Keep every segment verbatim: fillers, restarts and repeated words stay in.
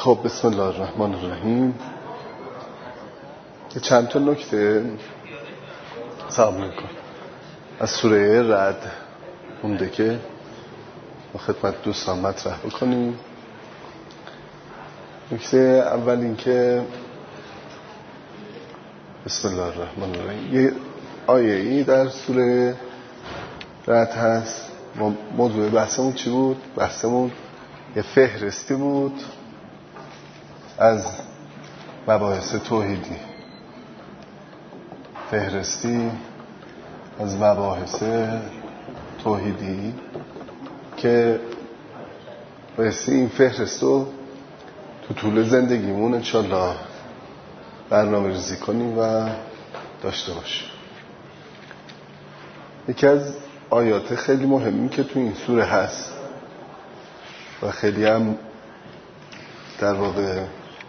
خب بسم الله الرحمن الرحیم. چند تا نکته سلام علیکم از سوره رعد مونده که با خدمت دوستان مطرح بکنیم. نکته اول این که بسم الله الرحمن الرحیم یه آیه ای در سوره رعد هست. موضوع بحثمون چی بود؟ بحثمون یه فهرستی بود از مباحث توحیدی، فهرستی از مباحث توحیدی که بایستی این فهرست رو تو طول زندگیمون انشالله برنامه ریزی کنیم و داشته باشیم. یکی از آیات خیلی مهمی که تو این سوره هست و خیلی هم در واقع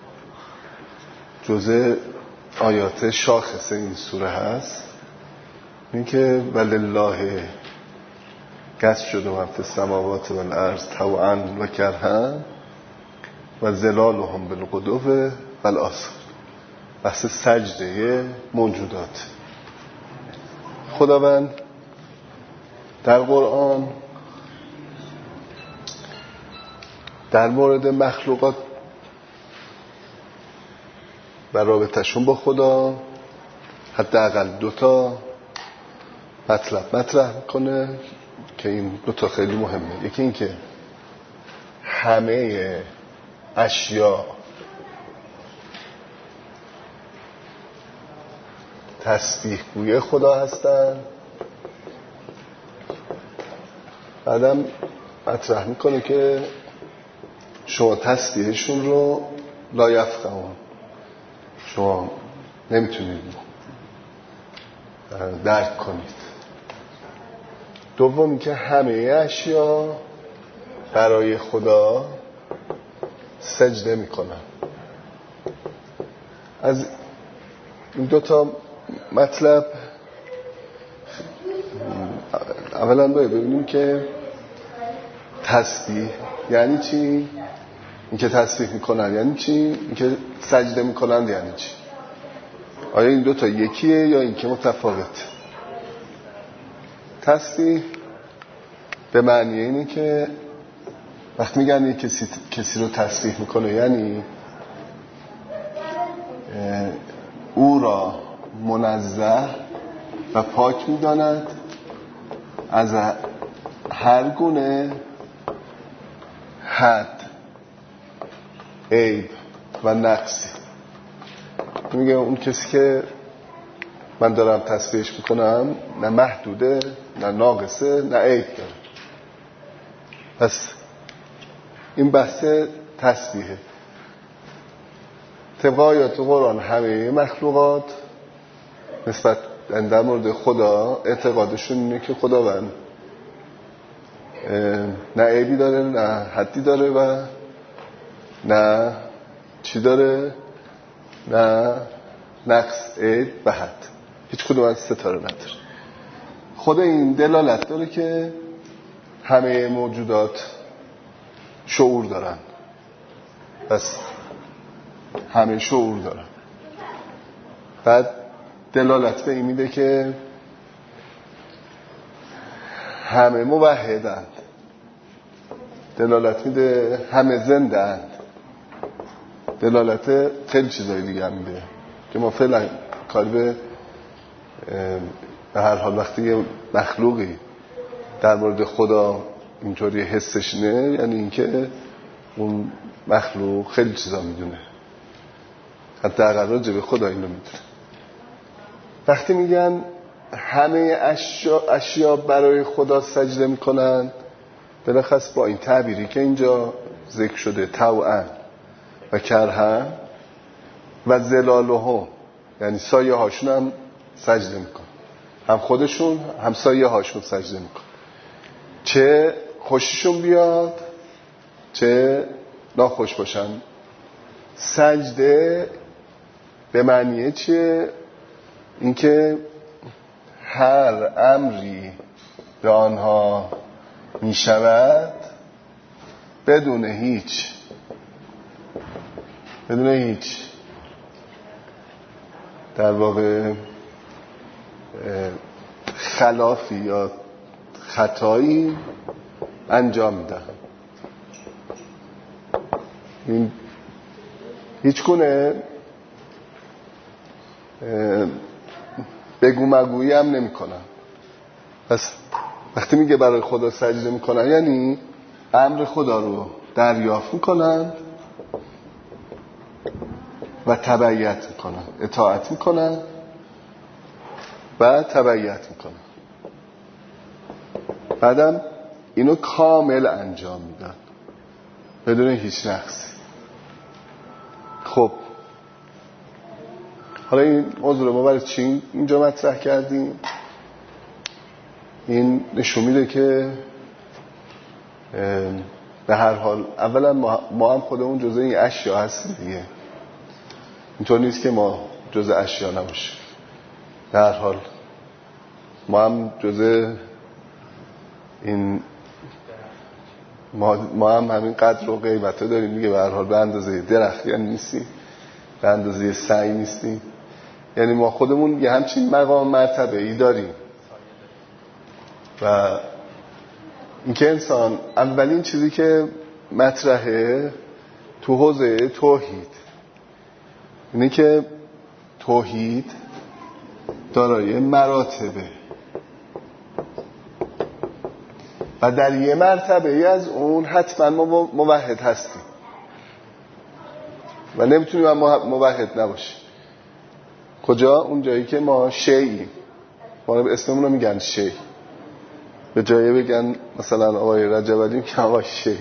جزء آیات شاخص این سوره هست این که ولله قصد شده من فی السماوات و الارض طوعا و کرها و ظلالهم بالغدو و الآصال. بحث سجده موجودات. خداوند در قرآن در مورد مخلوقات و رابطه‌شون با خدا حداقل دوتا مطلب مطرح میکنه که این دوتا خیلی مهمه. یکی این که همه اشیا تسبیح گوی خدا هستن، بعدم مطرح میکنه که شما تسبیحشون رو لا یفقهون، شما نمیتونید درک کنید. دومی که همه اشیا برای خدا سجده میکنن. از این دوتا مطلب اولا باید ببینیم که تسبیح یعنی چی، این که تسبیح میکنن یعنی چی، این که سجده میکنن یعنی چی. آیا این دوتا یکیه یا این که متفاوته؟ تسبیح به معنی اینه که وقتی میگن یک کسی کسی رو تسبیح میکنه یعنی او را منزه و پاک میداند از هر گونه حد، عیب و نقصی. میگه اون کسی که من دارم تسبیحش میکنم نه محدوده نه ناقصه نه عیب داره. پس این بحث تسبیحه. طبق آیات قرآن همه مخلوقات نسبت در مورد خدا اعتقادشون اینه که خداوند نه عیبی داره نه حدی داره و نه چی داره، نه نقص، عیب و حد. هیچ کدوم از ستاره نداره. خود این دلالت داره که همه موجودات شعور دارن. پس همه شعور دارن. بعد دلالت به این میده که همه موحدند. دلالت میده همه زنده‌اند. دلالت خیلی چیزایی دیگه هم میده که ما فعلا کاری به به هر حال وقتی یه مخلوقی در مورد خدا اینطوری حسش نه، یعنی اینکه اون مخلوق خیلی چیزا میدونه، حتی اگر راجع به خدا اینو میدونه. وقتی میگن همه اشیا, اشیا برای خدا سجده میکنن، بلخص با این تعبیری که اینجا ذکر شده طوعا و کرها و ظلالهم، یعنی سایه هاشون هم سجده میکن، هم خودشون هم سایه هاشون سجده میکن، چه خوششون بیاد چه ناخوش باشن. سجده به معنی چیه؟ اینکه هر امری به آنها می شود بدون هیچ بدون هیچ در واقع خلافی یا خطایی انجام میدن. این هیچ گونه بگو مگویی هم نمی کنن. پس وقتی میگه برای خدا سجده میکنن یعنی امر خدا رو دریافت میکنن و تبعیت میکنن، اطاعت میکنن و تبعیت میکنن. بعدم اینو کامل انجام میدن بدون هیچ نقصی. خب حالا این موضوع رو ما برای چی اینجا مطرح کردیم؟ این نشون میده که به هر حال اولا ما هم خودمون جزء این اشیا هستیم دیگه. اینطور نیست که ما جزء اشیا نباشیم. به هر حال ما هم جزء این ما, ما هم همین قدر و قیمت داریم دیگه. به هر حال به اندازه درخت یعنی نیستیم، به اندازه سعی نیستیم. یعنی ما خودمون یه همچین مقام مرتبه ای داریم. و اینکه انسان اولین چیزی که مطرحه تو حوزه توحید اینه که توحید دارای مراتبه و در یه مرتبه ای از اون حتما ما موحد هستیم و نمیتونیم هم موحد نباشیم. کجا؟ اون جایی که ما شیعیم. ما اسممون رو میگن شیع، به جایی بگن مثلا آقای رجب علی میگن آقای شیع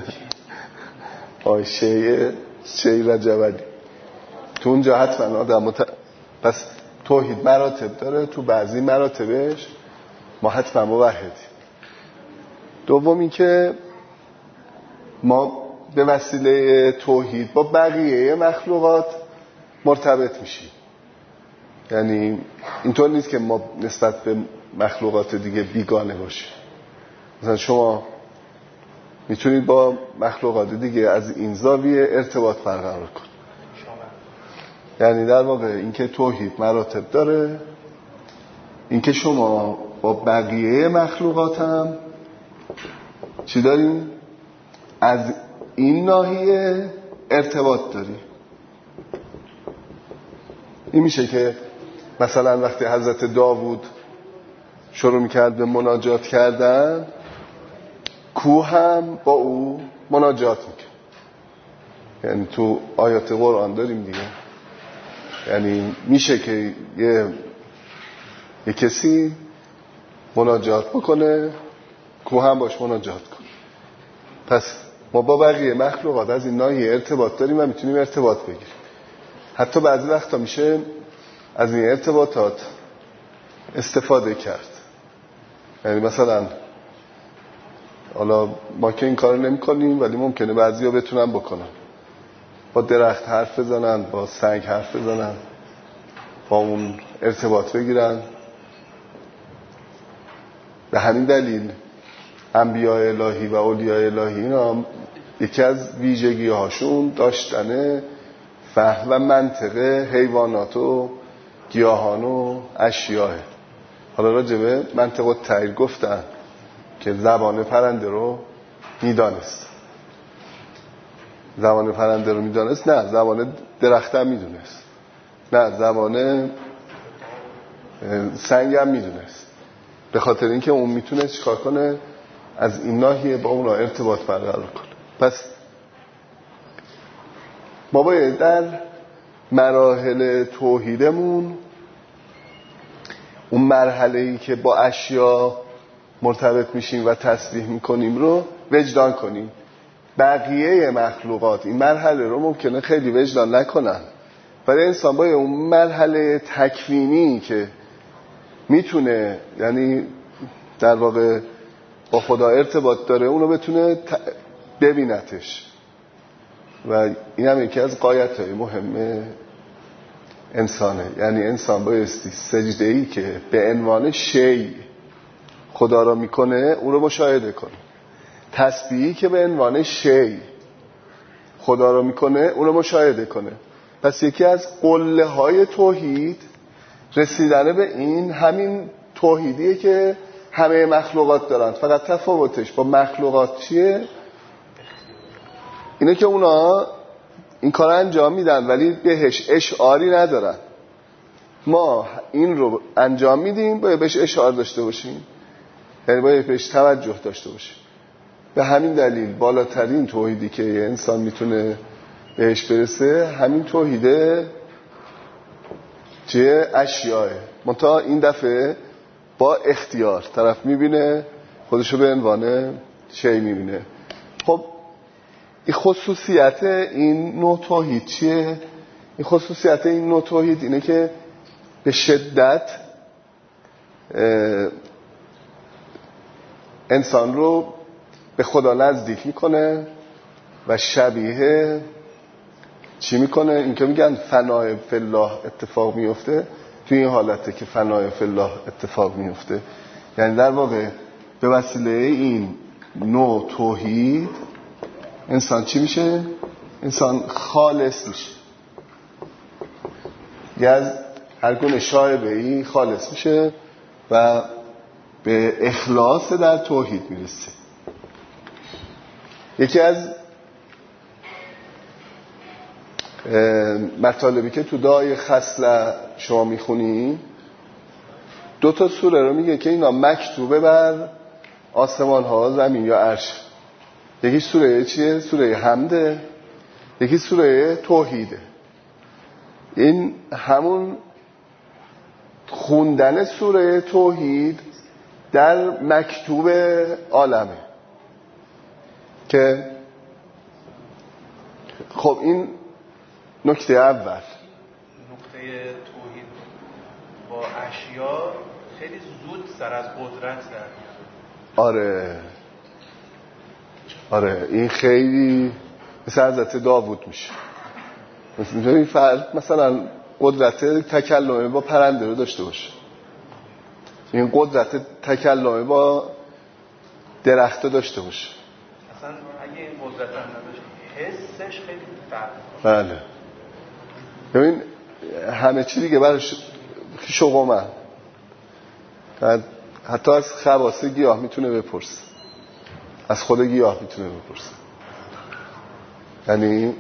آقای شیع شیع رجب علی. تو اونجا حتما آدم مت... پس توحید مراتب داره. تو بعضی مراتبش ما حتما موحدیم. دومی که ما به وسیله توحید با بقیه مخلوقات مرتبط میشیم. یعنی اینطور نیست که ما نسبت به مخلوقات دیگه بیگانه باشیم. مثلا شما میتونید با مخلوقات دیگه از این زاویه ارتباط برقرار کنید. یعنی در واقع اینکه توحید مراتب داره، اینکه شما با بقیه مخلوقات هم چی داریم؟ از این ناحیه ارتباط داریم. این میشه که مثلا وقتی حضرت داوود شروع میکرد به مناجات کردن، کوه هم با او مناجات میکرد. یعنی تو آیات قرآن داریم دیگه. یعنی میشه که یه, یه کسی مناجات بکنه، کوه هم باش مناجات کنه. پس ما با بقیه مخلوقات از این ناحیه ارتباط داریم و میتونیم ارتباط بگیریم. حتی بعضی وقتا میشه از این ارتباطات استفاده کرد. یعنی مثلا حالا ما که این کار نمی کنیم ولی ممکنه بعضی ها بتونن بکنن. با درخت حرف بزنن، با سنگ حرف بزنن، با اون ارتباط بگیرن. به همین دلیل انبیاء الهی و اولیاء الهی اینا یکی از ویژگی هاشون داشتن فهم و منطق حیوانات و گیاهان و اشیاء. حالا راجبه منطق و طیر گفتن که زبان پرنده رو میدانست. زبان پرنده رو میدانست؟ نه. زبان درخت هم میدونست؟ نه. زبان سنگ هم میدونست. به خاطر اینکه اون میتونه چیکار کنه؟ از این ناحیه با اونا ارتباط برقرار کنه. پس ما باید در مراحل توحیدمون اون مرحله‌ای که با اشیا مرتبط میشیم و تسبیح میکنیم رو وجدان کنیم. بقیه مخلوقات این مرحله رو ممکنه خیلی وجدان نکنن، ولی انسان باید اون مرحله تکوینی که میتونه، یعنی در واقع با خدا ارتباط داره، اونو بتونه ببینتش. و این هم یکی از غایت‌های مهم انسانه. یعنی انسان بایستی سجده‌ای که به عنوان شی خدا را میکنه اون رو مشاهده کنه. تسبیحی که به عنوان شی خدا رو میکنه اون رو مشاهده کنه. پس یکی از قله های توحید رسیدن به این همین توحیدیه که همه مخلوقات دارن، فقط تفاوتش با مخلوقات چیه؟ اینه که اونا این کار انجام میدن ولی بهش اشعاری ندارن. ما این رو انجام میدیم باید بهش اشعار داشته باشیم، یعنی باید بهش توجه داشته باشیم. به همین دلیل بالاترین توحیدی که یه انسان میتونه بهش برسه همین توحیده چیه؟ اشیاء. منتها این دفعه با اختیار طرف میبینه خودشو به عنوان شی میبینه. خب این خصوصیت این نوع توحید چیه؟ این خصوصیت این نوع توحید اینه که به شدت انسان رو به خدا نزدیک میکنه و شبیه چی میکنه؟ این که میگن فنای فی الله اتفاق میفته، توی این حالته که فنای فی الله اتفاق میفته. یعنی در واقع به وسیله این نوع توحید انسان چی میشه؟ انسان خالص میشه، یه از هر گونه شایبه‌ای خالص میشه و به اخلاص در توحید میرسه. یکی از مطالبی که تو دعای خصله شما میخونی دو تا سوره رو میگه که اینا مکتوبه بر آسمان ها، زمین یا عرش. یکی سوره چیه؟ سوره حمده، یکی سوره توحیده. این همون خوندن سوره توحید در مکتوب عالمه که خب این نکته اول. نکته توحید با اشیا خیلی زود سر از قدرت در میاد. آره آره این خیلی مثل حضرت داوود میشه. مثل این فرد مثلا قدرت تکلم با پرنده رو داشته باشه، این قدرت تکلم با درخت رو داشته باشه. اصلا اگه این قدرت هم نداشت حسش خیلی فرق. بله ببین همه چی دیگه برش شغمه، حتی از خواص گیاه میتونه بپرسه، از خود گیاه میتونه بپرسه. یعنی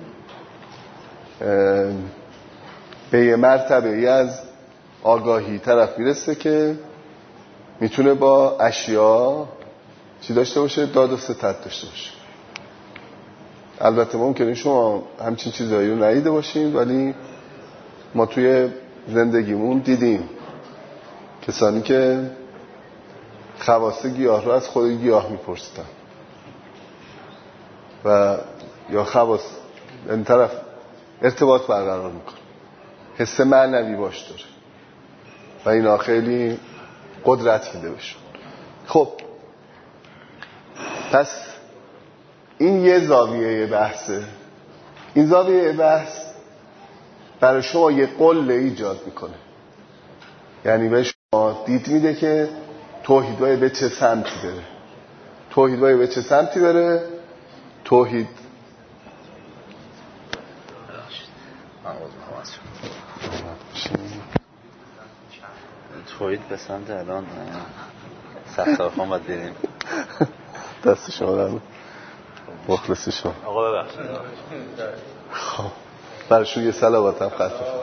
به یه مرتبه ای از آگاهی طرف میرسه که میتونه با اشیا چی داشته باشه؟ داد و ستد داشته باشه. البته ممکنه شما همچین چیزایی رو ندیده باشین ولی ما توی زندگیمون دیدیم کسانی که خواص گیاه رو از خود گیاه میپرسیدن و یا خواص این طرف ارتباط برقرار میکنه، حس معنوی باش داره و اینا خیلی قدرت میده بهشون. خب پس این یه زاویه بحثه. این زاویه بحث برای شما یه قله ایجاد میکنه، یعنی به شما دید میده که توحید باید به چه سمتی بره. توحید باید به چه سمتی بره؟ توحید توحید به سمت الان سخت‌افغان باید بریم. دست شما دارم مخلصی شما. آقا ببخشید. خب برشون یه صلوات هم خط بفرم.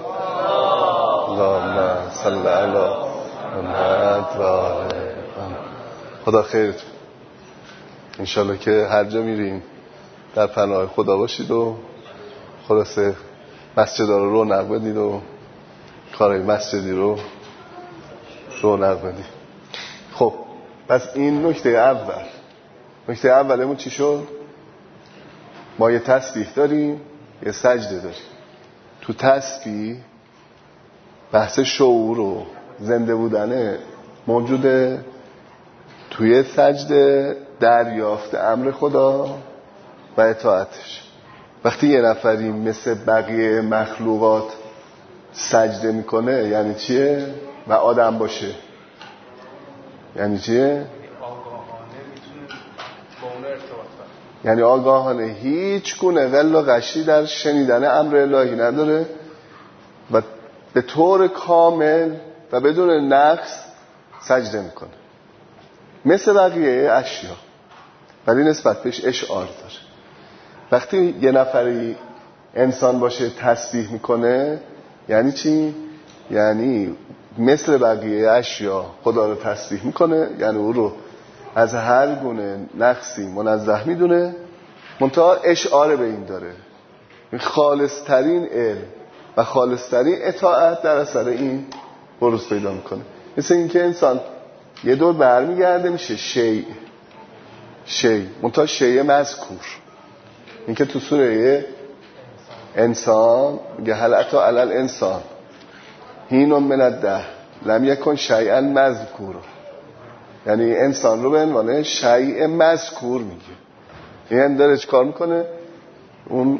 اللهم صل علی محمد و آل محمد. خدا خیرتون. انشالله که هر جا میریم در پناه خدا باشید و خلاصه مسجد رو رونق بدید و کارهای مسجدی رو رونق بدید. خب پس این نکته اول. نکته اولمون چی شد؟ ما یه تسبیح داریم، یه سجده داریم. تو تسبیح بحث شعور و زنده بودنه موجوده، توی سجده دریافت امر خدا و اطاعتش. وقتی یه نفری مثل بقیه مخلوقات سجده میکنه یعنی چیه؟ و آدم باشه یعنی چیه؟ آگاهانه میتونه با اون ارتباط یعنی آگاهانه هیچ گونه غل و غشی در شنیدن امر الهی نداره و به طور کامل و بدون نقص سجده میکنه مثل بقیه اشیا، ولی نسبت بهش اشعار داره. وقتی یه نفری انسان باشه تسبیح میکنه یعنی چی؟ یعنی مثل بقیه اشیا خدا رو تسبیح میکنه، یعنی او رو از هر گونه نقصی منزه میدونه، منتها اشعار به این داره، خالصترین علم و خالصترین اطاعت در اثر این بروز پیدا میکنه. مثل این که انسان یه دور برمیگرده میشه شیء شیء منتها شیء مذکور. این که تو سوره انسان میگه هل اتی علی الانسان حین من الدهر لم یکن شیئا مذکورا، یعنی انسان رو به عنوان شیء مذکور میگه. این داره چه کار میکنه؟ اون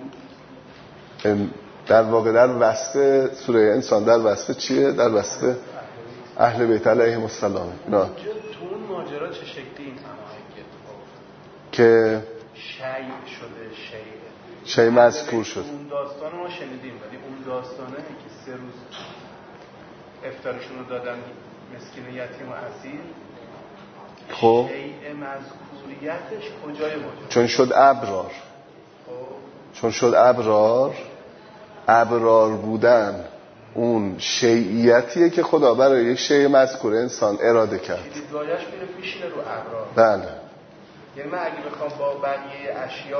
در واقع در وصف سوره انسان در وصف چیه؟ در وصف اهل بیت علیهم السلام. اینا تو اون ماجرا چه شکلی این هماهنگی که شیء شده شیء شیء مذکور شد. اون داستان ما شنیدیم، ولی اون داستانه که سه روز افطارشون رو دادن مسکین یتیم و اسیر، خب شیء مذکوریتش کجای ماجرا؟ چون شد ابرار، چون شد ابرار ابرار بودن اون شیعیتیه که خدا برای یک شیء مذکور انسان اراده کرد. دیدگاهش میره میشینه رو ابرار. بله. یعنی من اگه بخوام با بقیه اشیا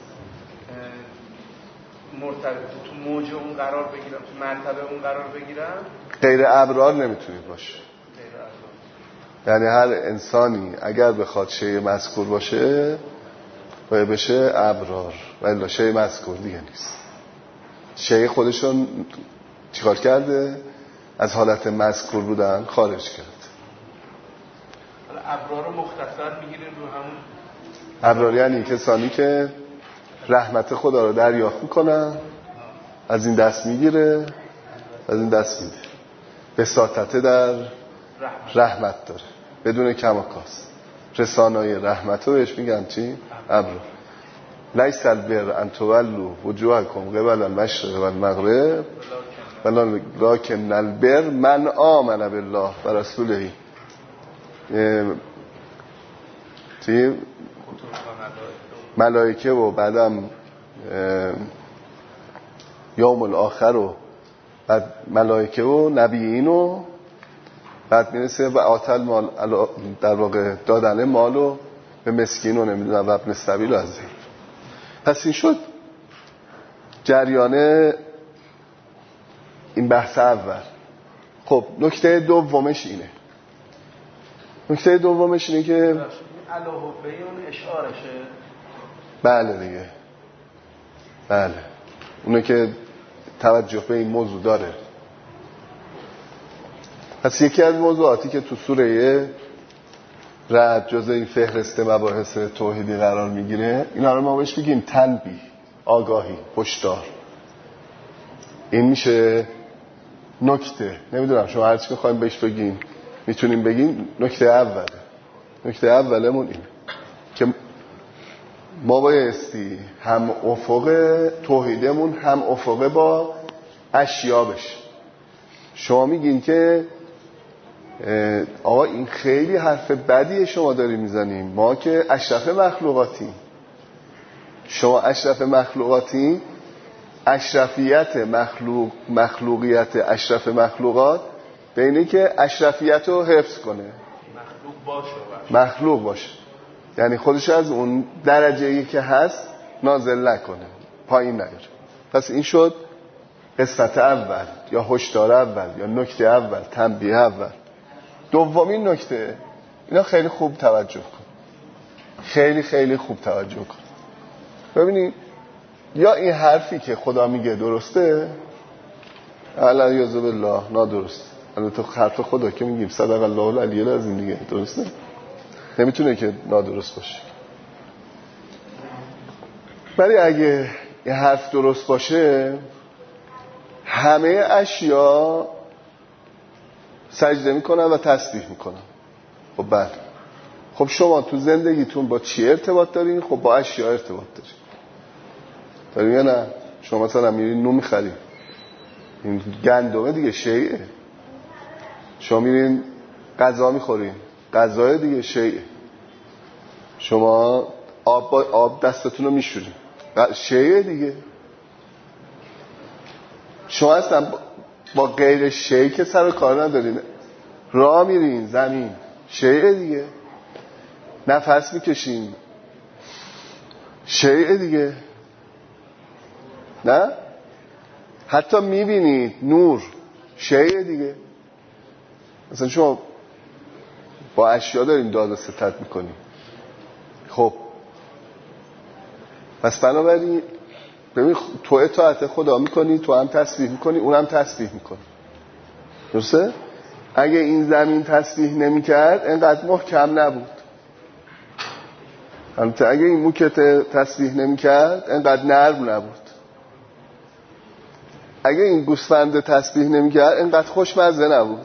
مرتبط تو موج اون قرار بگیرم، تو مرتبه اون قرار بگیرم، غیر ابرار نمیتونید باشه. غیر ابرار. یعنی هر انسانی اگر بخواد شیء مذکور باشه باید بشه ابرار، ولی شیء مذکور دیگه نیست. شیء خودشون چیکار کرده؟ از حالت مذکور بودن خارج کرد. حالا ابرار رو مختصر میگیریم رو همون ابرار یعنی کسانی که رحمت خدا رو دریافت میکنن، از این دست میگیره، از این دست میده، بساطت در رحمت, رحمت داره بدون کم و کاست. رسانای رحمت رو بهش میگن چی؟ ابرار. لیس البر ان تولوا وجوهکم قبل المشرق و المغرب ولکن البر من آمن بالله و رسوله. چی؟ ملائکه و بعدم یوم الاخر و بعد ملائکه و نبیین و بعد میرسه و آتل مال در واقع دادن مالو به مسکین و نمیدونم و ابن السبیل از این. پس این شد جریان این بحث اول. خب نکته دومش اینه نکته دومش اینه که علاوه به اون اشعارشه. بله دیگه، بله اونه که توجه به این موضوع داره. پس یکی از موضوعاتی که تو سوره رعد جزء این فهرست مباحث توحیدی قرار میگیره، اینا رو ما بهش بگیم تنبیه، آگاهی، هشدار. این میشه نکته. نمیدونم شما هر چی میخوایم بهش بگیم میتونیم بگیم. نکته اوله نکته اولمون اینه که ما بایستی هم افق توحیدمون هم افق با اشیا بشه. شما میگین که آقا این خیلی حرف بدیه شما داری میزنیم، ما که اشرف مخلوقاتیم. شما اشرف مخلوقاتیم، اشرفیت مخلوق مخلوقیت اشرف مخلوقات بینه که اشرفیت رو حفظ کنه، مخلوق باشه مخلوق باشه، یعنی خودش از اون درجه‌ای که هست نازل نکنه، پایین نیاره. پس این شد قسمت اول یا هشدار اول یا نکته اول، تنبیه اول. دومین نکته، اینا خیلی خوب توجه کن، خیلی خیلی خوب توجه کن. ببینید یا این حرفی که خدا میگه درسته، الا یعوذ بالله نادرست. البته حرف خدا که میگیم صدق الله العلی العظیم دیگه درسته، نمیتونه که نادرست باشه. ولی اگه این حرف درست باشه همه اشیا سجده میکنن و تسبیح میکنن. خب بعد خب شما تو زندگیتون با چی ارتباط دارین؟ خب با اشیا ارتباط دارین. دارین یا نه؟ شما مثلا میرین نون میخرین، این گندمه دیگه شیعه. شما میرین غذا میخورین، غذای دیگه شیعه. شما آب با آب دستتون رو میشورین، شیعه دیگه. شما اصلا با غیر شیعه که سر و کار ندارین. راه میرین زمین، شیعه دیگه. نفس میکشین، شیعه دیگه. نه؟ حتی میبینید نور، شیعه دیگه. مثلا شما با اشیا دارین داد و ستد میکنین. خب پس بنابراین ببین تو اطاعت خدا میکنی، تو هم تسبیح میکنی، اونم تسبیح میکنی. درسته؟ اگه این زمین تسبیح نمیکرد انقدر محکم نبود. البته اگه این موکت تسبیح نمیکرد انقدر نرم نبود. اگه این گوسفند تسبیح نمیکرد انقدر خوشمزه نبود.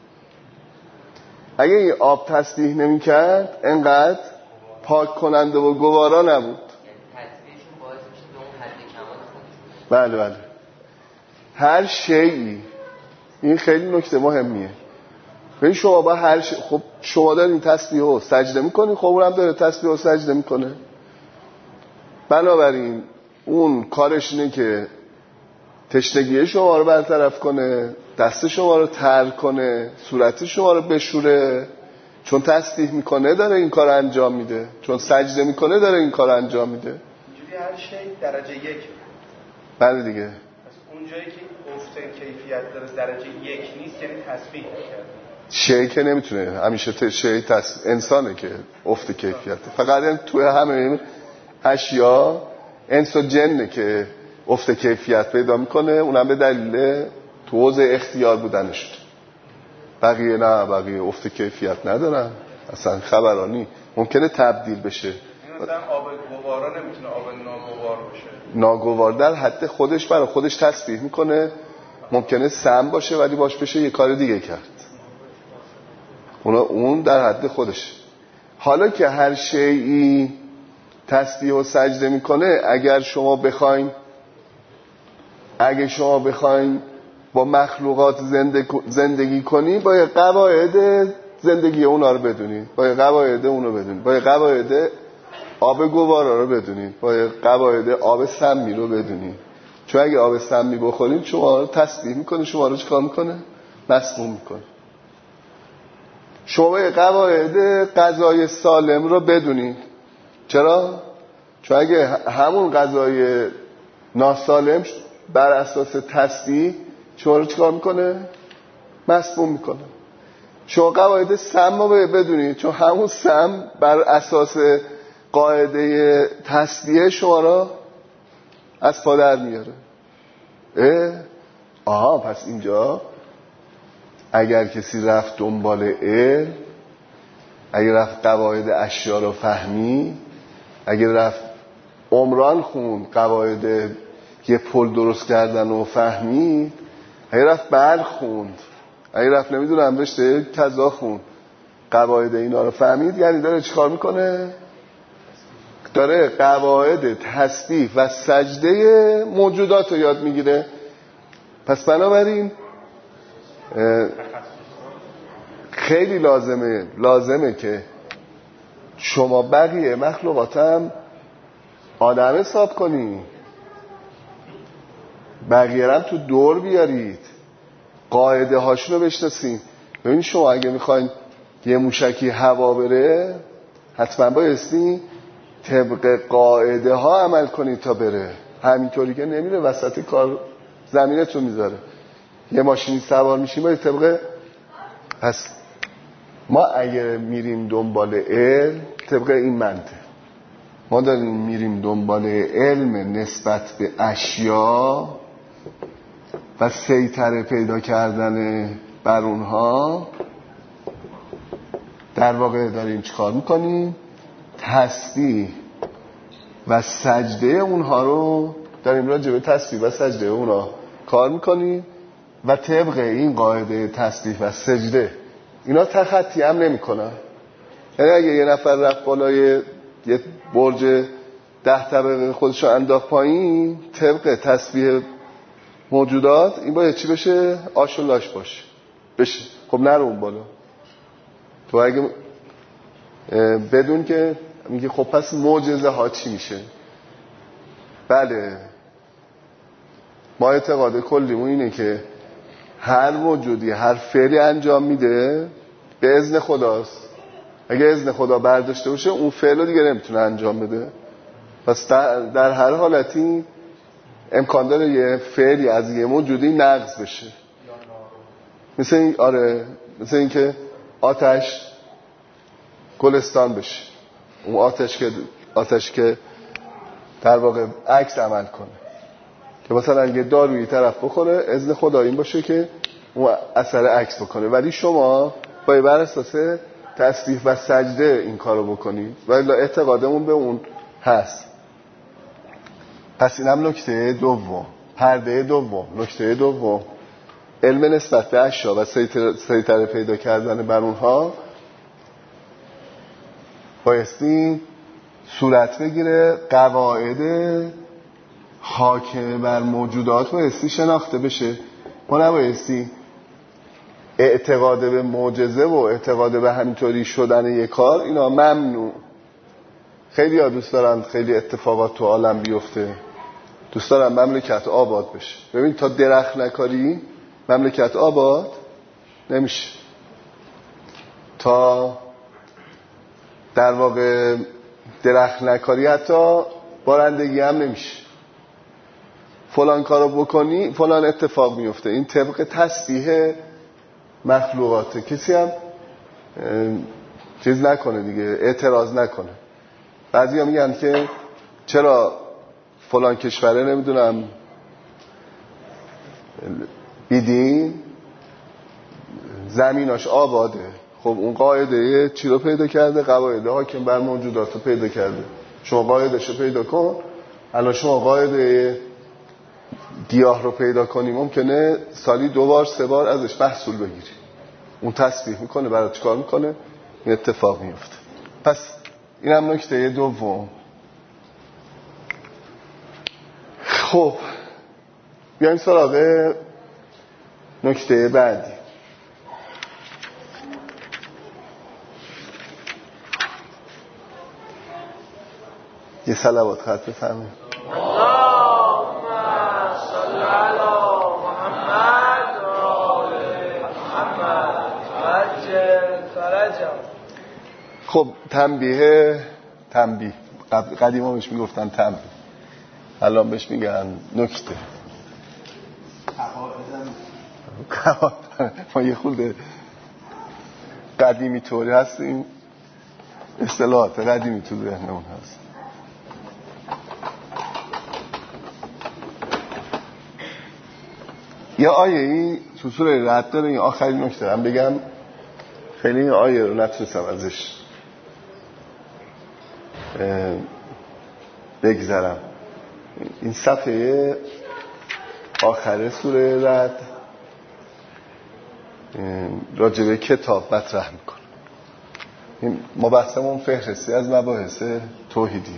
اگه این آب تسبیح نمیکرد انقدر پاک کننده و گوارا نبود. بله بله. هر شیئی، این خیلی نکته مهمیه. ببین شما با هر شی... خب شما دارین تسبیح و سجده میکنین، خب اونم داره تسبیح و سجده میکنه. بنابراین اون کارش اینه که تشنگی شما رو برطرف کنه، دست شما رو تر کنه، صورت شما رو بشوره. چون تسبیح میکنه داره این کار انجام میده، چون سجده میکنه داره این کار انجام میده. اینجوری هر شی درجه یک. بله دیگه. پس اون جایی که افت کیفیت داره درجه یک نیست یعنی تسبیح کرده. شی که نمیتونه همیشه شی تس... انسانه که افت کیفیت. فقط توی همه اشیا انس و جنه که افت کیفیت پیدا میکنه، اونم به دلیل تو حوزه اختیار بودنش. بقیه نه، بقیه افت کیفیت ندارن، اصلا خبرانی. ممکنه تبدیل بشه. مثلا آب گوارا نمیتونه آب ناگوار باشه. ناگوار در حد خودش برای خودش تسبیح میکنه. ممکنه سم باشه ولی باش بشه یه کار دیگه کرد. اون در حد خودش. حالا که هر شیئی تسبیح و سجده میکنه، اگر شما بخواین اگه شما بخواین با مخلوقات زندگی کنی، باید قواعد زندگی اونا رو بدونید، باید قواعد اون رو بدونید، باید قواعد آب گوارا رو بدونید، باید قواعد آب سمی رو بدونید. چون اگه آب سمی بخورید شما رو تسبیح میکنه، شما رو چیکار میکنه؟ مسموم میکنه. شما باید قواعد غذای سالم رو بدونید. چرا؟ چون اگه همون غذای ناسالم بر اساس تسبیح شما رو چیکار میکنه؟ مسموم میکنه. شما قواعد سم رو بدونید، چون همون سم بر اساس قاعده تسبیح شما رو از پا در میاره. اه؟ آها، پس اینجا اگر کسی رفت دنبال علم، اگر رفت قواعد اشیا رو فهمی، اگر رفت عمران خوند قواعد یه پل درست کردن و فهمید، اگر رفت برق خوند، اگر رفت نمیدونم رشته کذا خوند قواعد اینا رو فهمید، یعنی داره چیکار میکنه؟ داره قواعد تسبیح و سجده موجودات رو یاد میگیره. پس بنابراین خیلی لازمه لازمه که شما بقیه مخلوقاتم آدم حساب کنی، بقیه هم تو دور بیارید، قاعده هاشون رو بشناسید. ببین شما اگه میخواین یه موشکی هوا بره، حتما بایستی طبق قاعده ها عمل کنید تا بره. همینطوری که نمیره وسط کار زمینتون میذاره. یه ماشینی سوار میشیم باید طبق. پس ما اگه میریم دنبال علم طبق این منطق، ما داریم میریم دنبال علم نسبت به اشیا و سیطره پیدا کردن بر اونها. در واقع داریم چیکار میکنیم؟ تسبیح و سجده اونها رو داریم، راجع به تسبیح و سجده اونها کار میکنیم و طبق این قاعده تسبیح و سجده اینا تخطی هم نمی کنن. یعنی اگه یه نفر رفت بالای یه برج ده طبقه خودش رو انداخت پایین، طبق تسبیح موجودات این باید چی بشه؟ آش و لاش باشه بشه. خب نرو اون بالا. تو اگه بدون که میگه خب پس معجزه ها چی میشه؟ بله ما اعتقاد کلیمون اینه که هر موجودی هر فعلی انجام میده به اذن خداست. اگه اذن خدا برداشته باشه اون فعل دیگه نمیتونه انجام بده. پس در, در هر حالتی امکان داره یه فعلی از یه موجودی نقض بشه. مثل این آره مثل این که آتش گلستان بشه، اون آتش که آتش که در واقع عکس عمل کنه، که مثلا یه دارویی طرف بخوره اذن خدا این باشه که اون اثر عکس بکنه. ولی شما باید بر اساس تسبیح و سجده این کارو بکنید ولی اعتقادمون به اون هست. پس اینم نکته دوم، پرده دوم. نکته دوم علم نسبت به اشیا و سیطره پیدا کردن بر اونها بایستی صورت بگیره. قواعد حاکم بر موجودات بایستی شناخته بشه. ما نبایستی اعتقاد به معجزه و اعتقاد به همینطوری شدن یک کار اینا ممنوع. خیلی ها دوست دارن خیلی اتفاقات تو عالم بیفته، دوست دارن مملکت آباد بشه. ببین تا درخت نکاری مملکت آباد نمیشه، تا در واقع درخت نکاری حتی بارندگی هم نمیشه. فلان کارو بکنی فلان اتفاق میفته. این طبق تسبیح مخلوقاته. کسی هم چیز نکنه دیگه، اعتراض نکنه. بعضی هم میگن که چرا فلان کشوره نمیدونم بیدین زمیناش آباده. خب اون قاعده چی رو پیدا کرده؟ قواعد حاکم بر موجودات رو پیدا کرده. شما قاعدش رو پیدا کن. الان شما قاعده گیاه رو پیدا کنی ممکنه سالی دو بار سه بار ازش محصول بگیری. اون تسبیح میکنه، برای چیکار میکنه؟ این اتفاق میفته. پس اینم نکته دوم. خب بیایم سراغ نکته بعدی. یه صلوات خط بفرمایید. اللهم صل علی محمد و آل محمد عجل فرجهم. خب تنبیه تنبیه قدیما بهش میگفتن تنبیه، الان بهش میگن نکته. ما یه خورده قدیمی طوری هستیم، اصطلاحات قدیمی تو ذهنمون هست. یه آیه ای تو سوره رعد داره. این آخرین نکته هم بگم، خیلی این آیه رو نتونستم ازش بگذرم. این صفحه آخر سوره رعد راجبه کتاب مطرح میکنه. این ما بحثمون فهرستی از مباحث توحیدی.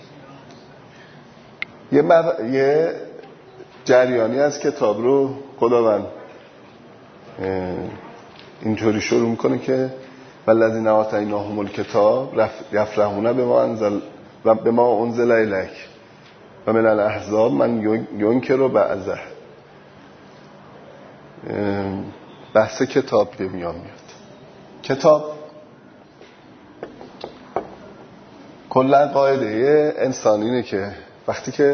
یه, مب... یه جریانی از کتاب رو خداوند اینطوری شروع میکنه که والذین آتیناهم الکتاب یفرحون بما انزل و بما انزل الیک و من الاحزاب من ینکر بعضه. بحث کتاب به میان میاد. کتاب کلا قاعده انسان اینه که وقتی که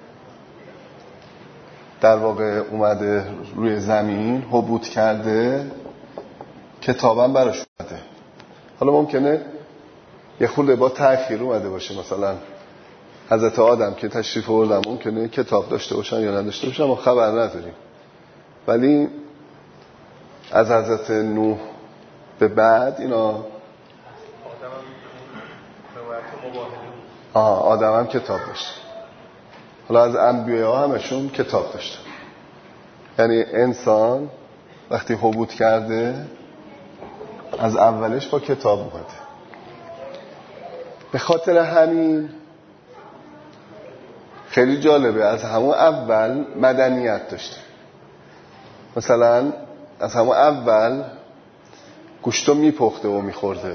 در واقع اومده روی زمین حبوط کرده کتابم براش اومده. حالا ممکنه یه خورده با تأخیر اومده باشه، مثلا حضرت آدم که تشریف آوردن ممکنه کتاب داشته باشن یا نداشته باشن ما خبر نداریم، ولی از حضرت نوح به بعد اینا آه آدم هم کتاب داشت. حالا از انبیاء همشون کتاب داشتن. یعنی انسان وقتی حبوط کرده از اولش با کتاب اومده. به خاطر همین خیلی جالبه از همون اول مدنیت داشته. مثلا از همون اول گوشتو میپخته و میخورده.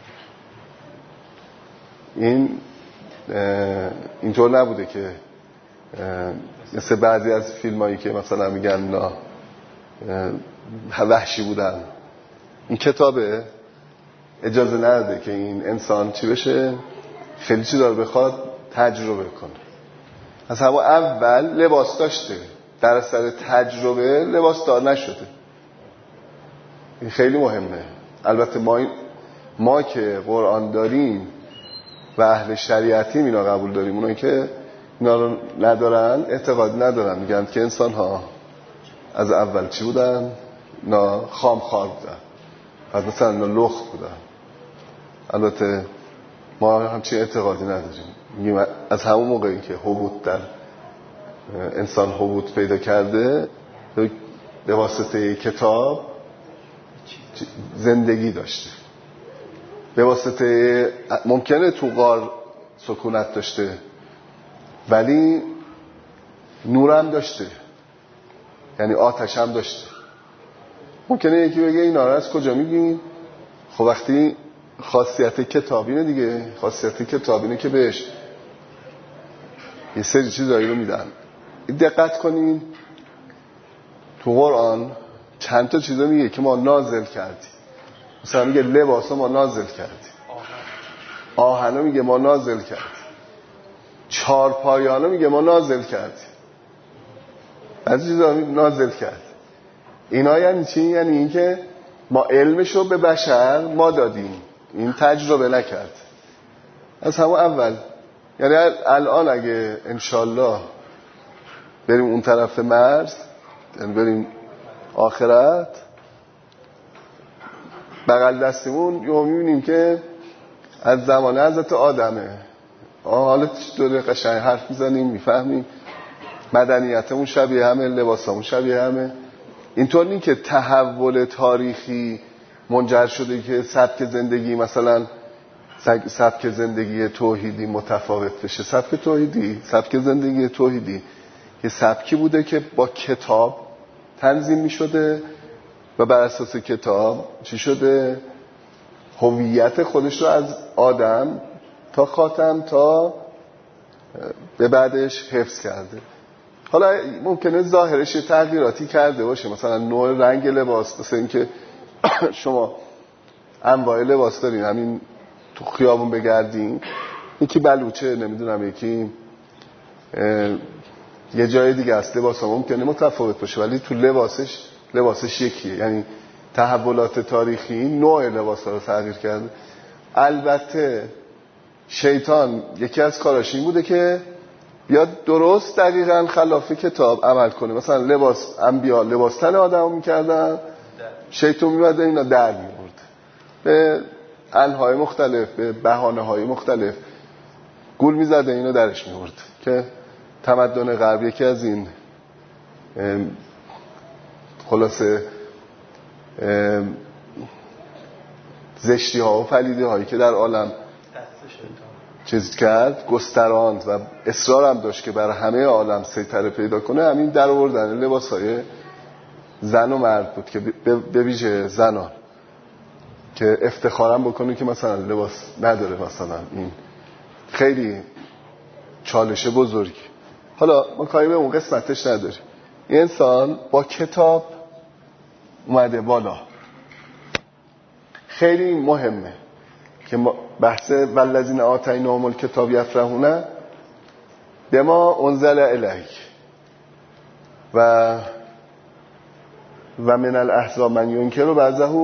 این اینطور نبوده که مثل بعضی از فیلمایی که مثلا میگن نه وحشی بودن. این کتابه اجازه نداده که این انسان چی بشه، خیلی چی داره بخواد تجربه کنه. از همون اول لباس داشته، در اثر تجربه لباس دار نشده. این خیلی مهمه. البته ما ما که قرآن داریم و اهل شریعتیم اینا قبول داریم. اونایی که اینا رو ندارن اعتقاد ندارن، میگن که انسان ها از اول چی بودن؟ نا خام خار بودن، از مثلا نا لخت بودن. البته ما همچین اعتقادی نداریم. میگیم از همون موقعی که حبوط در انسان حبوط پیدا کرده به واسطه کتاب زندگی داشته. به واسطه ممکنه تو غار سکونت داشته ولی نورم داشته، یعنی آتش هم داشته. ممکنه یکی بگه اینا رو از کجا میگین؟ خب وقتی خاصیت کتابینه دیگه، خاصیت کتابینه که بهش یه سری چیزایی رو میدن. دقت کنین تو قرآن چند تا چیزا میگه که ما نازل کردیم. مثلا میگه لباسا ما نازل کردیم، آهنا میگه ما نازل کردیم، چارپایانا میگه ما نازل کردیم، بعضی چیزا نازل کرد. اینا یعنی چی؟ یعنی این که ما علمشو به بشر ما دادیم، این تجربه نکرد از همون اول. یعنی الان اگه انشالله بریم اون طرف مرز، یعنی بریم آخرت، بغل دستمون یهو میبینیم که از زمان حضرت آدمه. آه حالا دوره قشنگ حرف میزنیم، میفهمیم، مدنیتمون شبیه همه، لباسمون شبیه همه. اینطور نیست که تحول تاریخی منجر شده که سبک زندگی مثلا سبک زندگی توحیدی متفاوت بشه. سبک توحیدی، سبک زندگی توحیدی یه سبکی بوده که با کتاب تنظیم می شده و بر اساس کتاب چی شده؟ هویت خودش رو از آدم تا خاتم تا به بعدش حفظ کرده. حالا ممکنه ظاهرش یه تغییراتی کرده باشه، مثلا نوع رنگ لباس، مثلا اینکه شما انواع لباس دارین، همین تو خیابون بگردین یکی بلوچه، نمیدونم یکی یه جای دیگه است، لباس هم ممکنه متفاوت باشه ولی تو لباسش لباسش یکیه. یعنی تحولات تاریخی نوع لباس رو تغییر کرده. البته شیطان یکی از کاراش این بوده که بیاد درست دقیقاً خلاف کتاب عمل کنه. مثلا لباس انبیا لباس تن آدم میکردن، شیطان میومده اینا در میبرد به انهای مختلف، به بهانه های مختلف گول میزده اینا درش میبرد که تمدن غرب یکی از این خلاصه زشتی ها و پلیدی هایی که در عالم چیز کرد گستراند و اصرار هم داشت که برای همه عالم سیطره پیدا کنه، همین در آوردن لباس های زن و مرد بود که به ویژه زنان که افتخارم بکنه که مثلا لباس نداره. مثلا این خیلی چالش بزرگی. حالا ما کاری به اون قسمتش نداریم. این انسان با کتاب اومده بالا. خیلی مهمه که بحث والذین آتیناهم الکتاب یفرحون بما انزل الیک و و من الاحزاب من ینکر بعضه.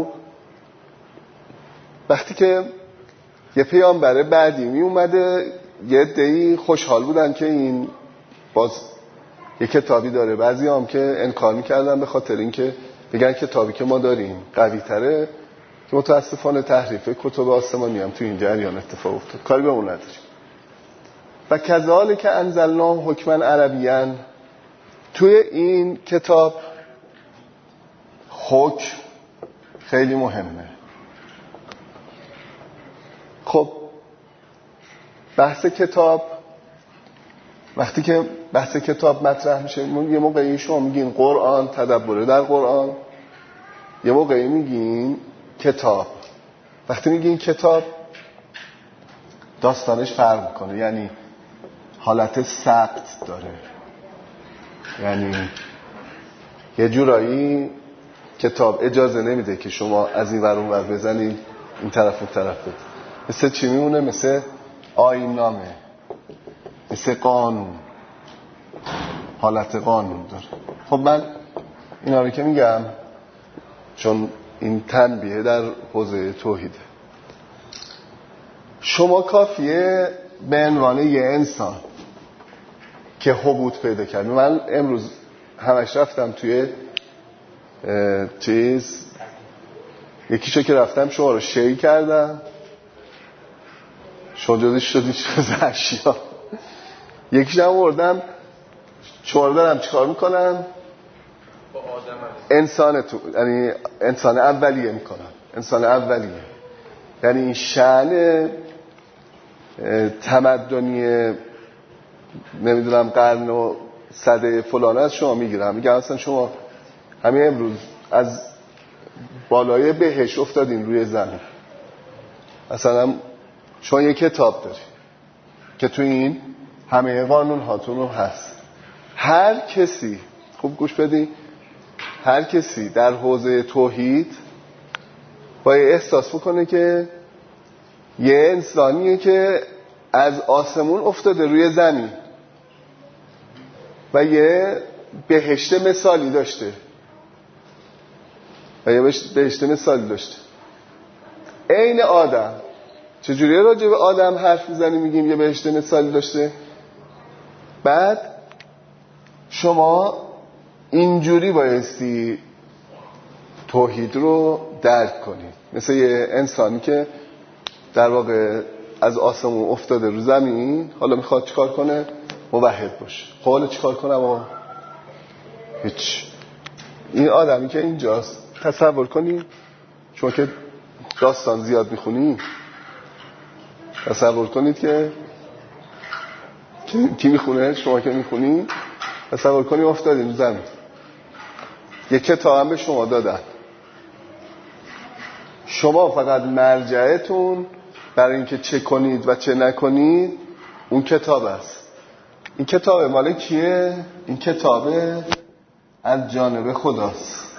وقتی که یه پیامبر بعدی می اومده یه عده‌ای خوشحال بودن که این باز یه کتابی داره، بعضی هم که انکار میکردن به خاطر اینکه بگن کتابی که ما داریم قوی تره، که متاسفانه تحریف کتب آسمانی هم تو این جریان اتفاق افتاد. کاری به اون نداریم. و کذالک انزلنا حکما عربیا، توی این کتاب حکم خیلی مهمه. خب بحث کتاب، وقتی که بحث کتاب مطرح میشه، یه موقعی شما میگین قرآن، تدبر در قرآن، یه موقعی میگین کتاب. وقتی میگین کتاب داستانش فرق میکنه، یعنی حالت ثبت داره، یعنی یه جورایی کتاب اجازه نمیده که شما از این ور اون ور بزنید، این طرف اون طرف بزنید. مثل چی میمونه؟ مثل آیین نامه، مثل قانون، حالت قانون داره. خب من اینا رو که میگم چون این تنبیه در حوزه توحیده. شما کافیه به عنوان یه انسان که حبوط پیدا کرد. من امروز همش رفتم توی چیز، یکیشو که رفتم شما رو شی کردم، شما جزی شدی جز اشیا. یکیش هم وردم شما رو دارم چیکار میکنم؟ با آدم انسان تو، یعنی انسان اولیه میکنم، انسان اولیه، یعنی این شأن تمدنی نمیدونم قرن و صده فلان از شما میگیرم. میگم اصلا شما همین امروز از بالای بهش افتادین روی زمین. اصلا شما یک کتاب داری که تو این همه قانون هاتون رو هست. هر کسی، خوب گوش بدی، هر کسی در حوزه توحید باید احساس بکنه که یه انسانیه که از آسمون افتاده روی زمین و یه بهشت مثالی داشته و یه بهشت مثالی داشته. عین آدم. چجوری راجع به آدم حرف میزنیم میگیم یه بهشت مثالی داشته؟ بعد شما اینجوری بایستی توحید رو درک کنید، مثل یه انسانی که در واقع از آسمون افتاده رو زمین، حالا میخواد چیکار کنه؟ موحد باشه. خب حالا چیکار کنم؟ آقا هیچ. این آدمی که اینجاست تصور کنید، شما که داستان زیاد میخونید، تصور کنید که کی میخونه؟ شما که میخونید تصور کنید افتادین رو زمین، یک کتاب هم به شما دادن، شما فقط مرجعتون برای اینکه چه کنید و چه نکنید اون کتاب است. این کتاب مال کیه؟ این کتاب از جانب خداست.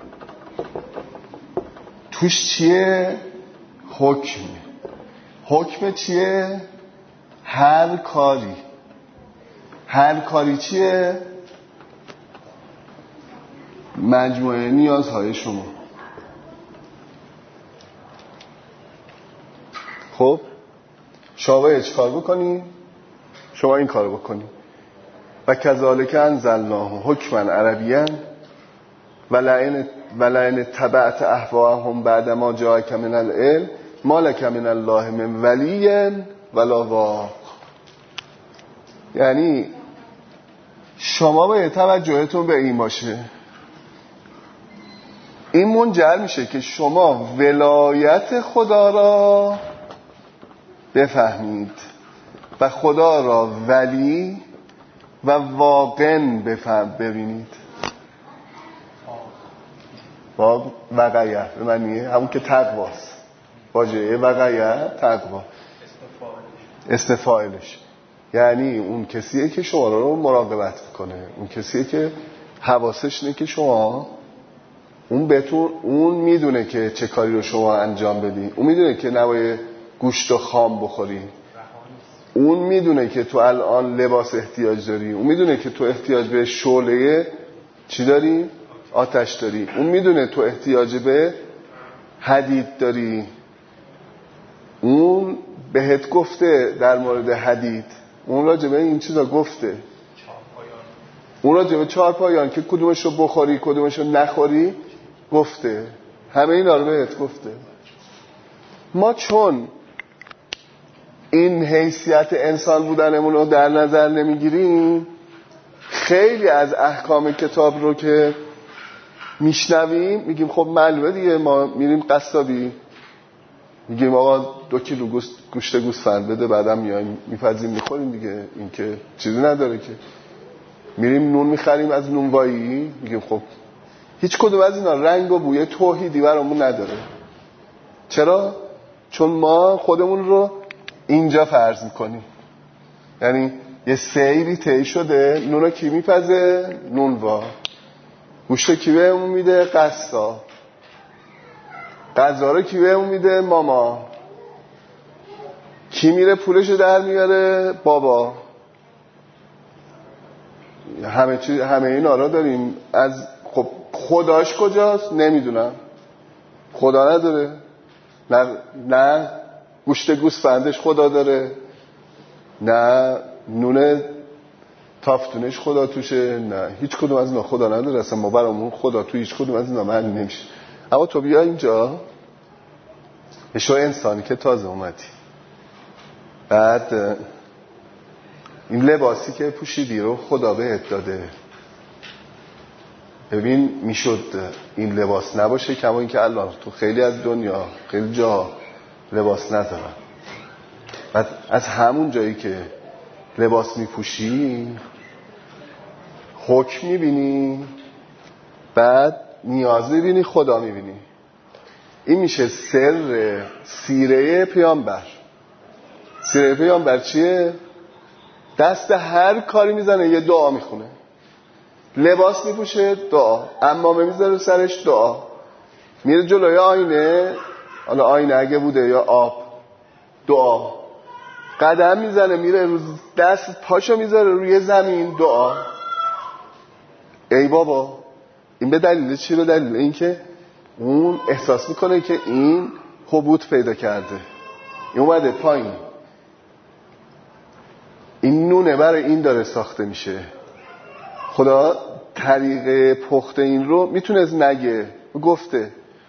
توش چیه؟ حکم. حکم چیه؟ هر کاری. هر کاری چیه؟ مجموعه نیازهای شما. خب شما باید چه کار بکنی؟ شما این کار بکنی. و کذالک انزلناه حکما عربیا ولئن ولئن تبعت اهواءهم بعد ما جاءک من العلم ما لک من الله من ولی ولا واق. یعنی شما باید توجهتون به این باشه، این منجر میشه که شما ولایت خدا را بفهمید و خدا را ولی و واقعا بفهم ببینید. واقع وقعیه به معنیه همون که تقواست، واژه وقعیه تقوا اسم فاعلش، یعنی اون کسیه که شما رو مراقبت کنه، اون کسیه که حواسش اینه که شما اون بهتون، اون میدونه که چه کاری رو شما انجام بدی، اون میدونه که نباید گوشت و خام بخوری، اون میدونه که تو الان لباس احتیاج داری، اون میدونه که تو احتیاج به شعله چی داری؟ آتش داری، اون میدونه تو احتیاج به حدید داری، اون بهت گفته در مورد حدید، اون راجع به این چیزا گفته، اون راجع به چهار پایان که کدومش رو بخوری کدومش رو نخوری گفته، همه اینا رو بهت گفته. ما چون این حیثیت انسان بودنمون رو در نظر نمیگیریم، خیلی از احکام کتاب رو که میشنویم میگیم خب معلومه دیگه، ما میریم قصابی میگیم آقا دو کیلو گوشت گوشت گوسفند بده، بعدم میایم میپزیم میخوریم دیگه، این که چیزی نداره که. میریم نون میخریم از نونوایی، میگیم خب هیچ کدوم از اینا رنگ و بوی توحیدی برامون نداره. چرا؟ چون ما خودمون رو اینجا فرض میکنیم. یعنی یه سیری طی شده، نونو کی میپزه؟ نونوا. گوشت کی بهمون میده؟ قصا. غذا رو کی بهمون میده؟ ماما. کی میره پولشو در میاره؟ بابا. همه چیز، همه اینا رو داریم. از خب خداش کجاست؟ نمیدونم. خدا نداره. نه نه گوشت گوسفندش خدا داره، نه نون تافتونش خدا توشه، نه هیچ کدوم از اینا خدا نداره. اصلا ما برامون خدا تو هیچ کدوم از اینا معنی نمیشه. اما تو بیا اینجا شو انسانی که تازه اومدی، بعد این لباسی که پوشیدی رو خدا بهت داده. ببین میشد این لباس نباشه، کما اینکه الان تو خیلی از دنیا خیلی جا لباس ندارن. بعد از همون جایی که لباس میپوشی حکم میبینی، بعد نیاز میبینی، خدا میبینی. این میشه سر سیره پیامبر. سیره پیامبر چیه؟ دست هر کاری میزنه یه دعا میخونه. لباس میپوشه دعا، عمامه میذاره سرش دعا، میره جلوی آینه، حالا آینه اگه بوده یا آب، دعا، قدم میزنه میره روز دست پاشو میذاره روی زمین، دعا. ای بابا این به دلیل چی؟ به دلیل این که اون احساس میکنه که این هبوط پیدا کرده، این اومده پایین، این نونه برای این داره ساخته میشه. خدا طریق پخت این رو میتونست نگه، گفته.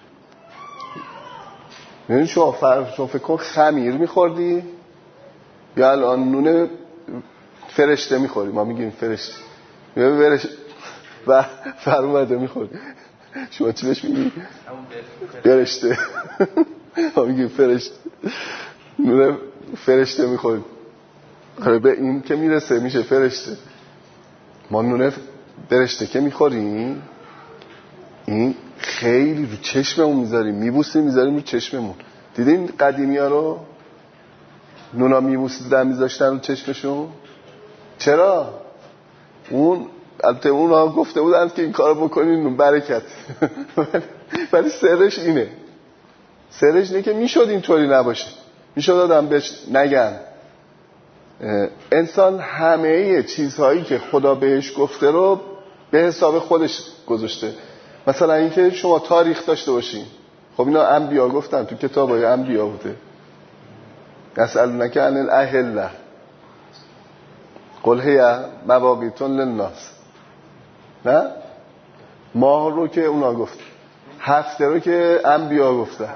میدونی شما فرق شما فکر کن خمیر میخوردی یا الان نون فرشته میخوری. ما میگیم فرشته، میگیم فرشته و فرموده میخوری. شما چی بهش میگی؟ فرشته. ما میگیم فرشته، نون فرشته میخوری. به این که میرسه میشه فرشته. ما نون فرشته که میخوریم این خیلی رو چشممون میذاریم، میبوسیم میذاریم رو چشممون. دیدین قدیمی ها رو نونا میبوسیدن میذاشتن رو چشمشون؟ چرا؟ اون البته اونا گفته بودن که این کارو بکنین برکت. ولی سرش اینه، سرش اینه که میشد اینطوری نباشه، میشد آدم بهش نگن. انسان همه چیزهایی که خدا بهش گفته رو به حساب خودش گذاشته. مثلا اینکه شما تاریخ داشته باشین، خب اینا انبیا گفتن، تو کتابای انبیا بوده. یسألونک عن الاهله قل هی مواقیت للناس. نه ماه رو که اونا گفت، هفته رو که انبیا گفتن.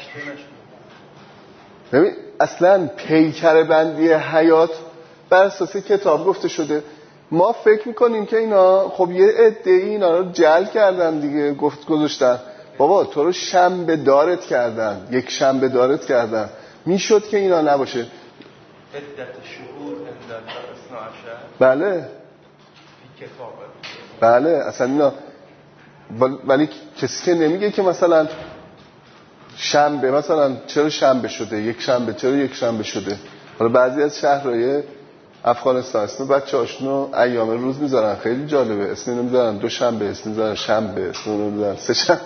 ببین اصلا پیکر بندی حیات بر اساس کتاب گفته شده. ما فکر میکنیم که اینا خب یه عده‌ای اینا رو جعل کردن دیگه، گفت گذاشتن. بابا تو رو شنبه دارت کردن، یک شنبه دارت کردن، میشد که اینا نباشه. عدت شهور عند اثنا عشر. بله کتاب. بله اصلا اینا، ولی کسی که نمیگه که مثلا شنبه، مثلا چرا شنبه شده، یک شنبه چرا یک شنبه شده. حالا بعضی از شهرهای افغانستان اسم بچه هاشونو ایام روز میذارن، خیلی جالبه. اسم اینو میذارن دو شنبه، اسم میذارن شنبه، اسم اینو میذارن سه شنبه.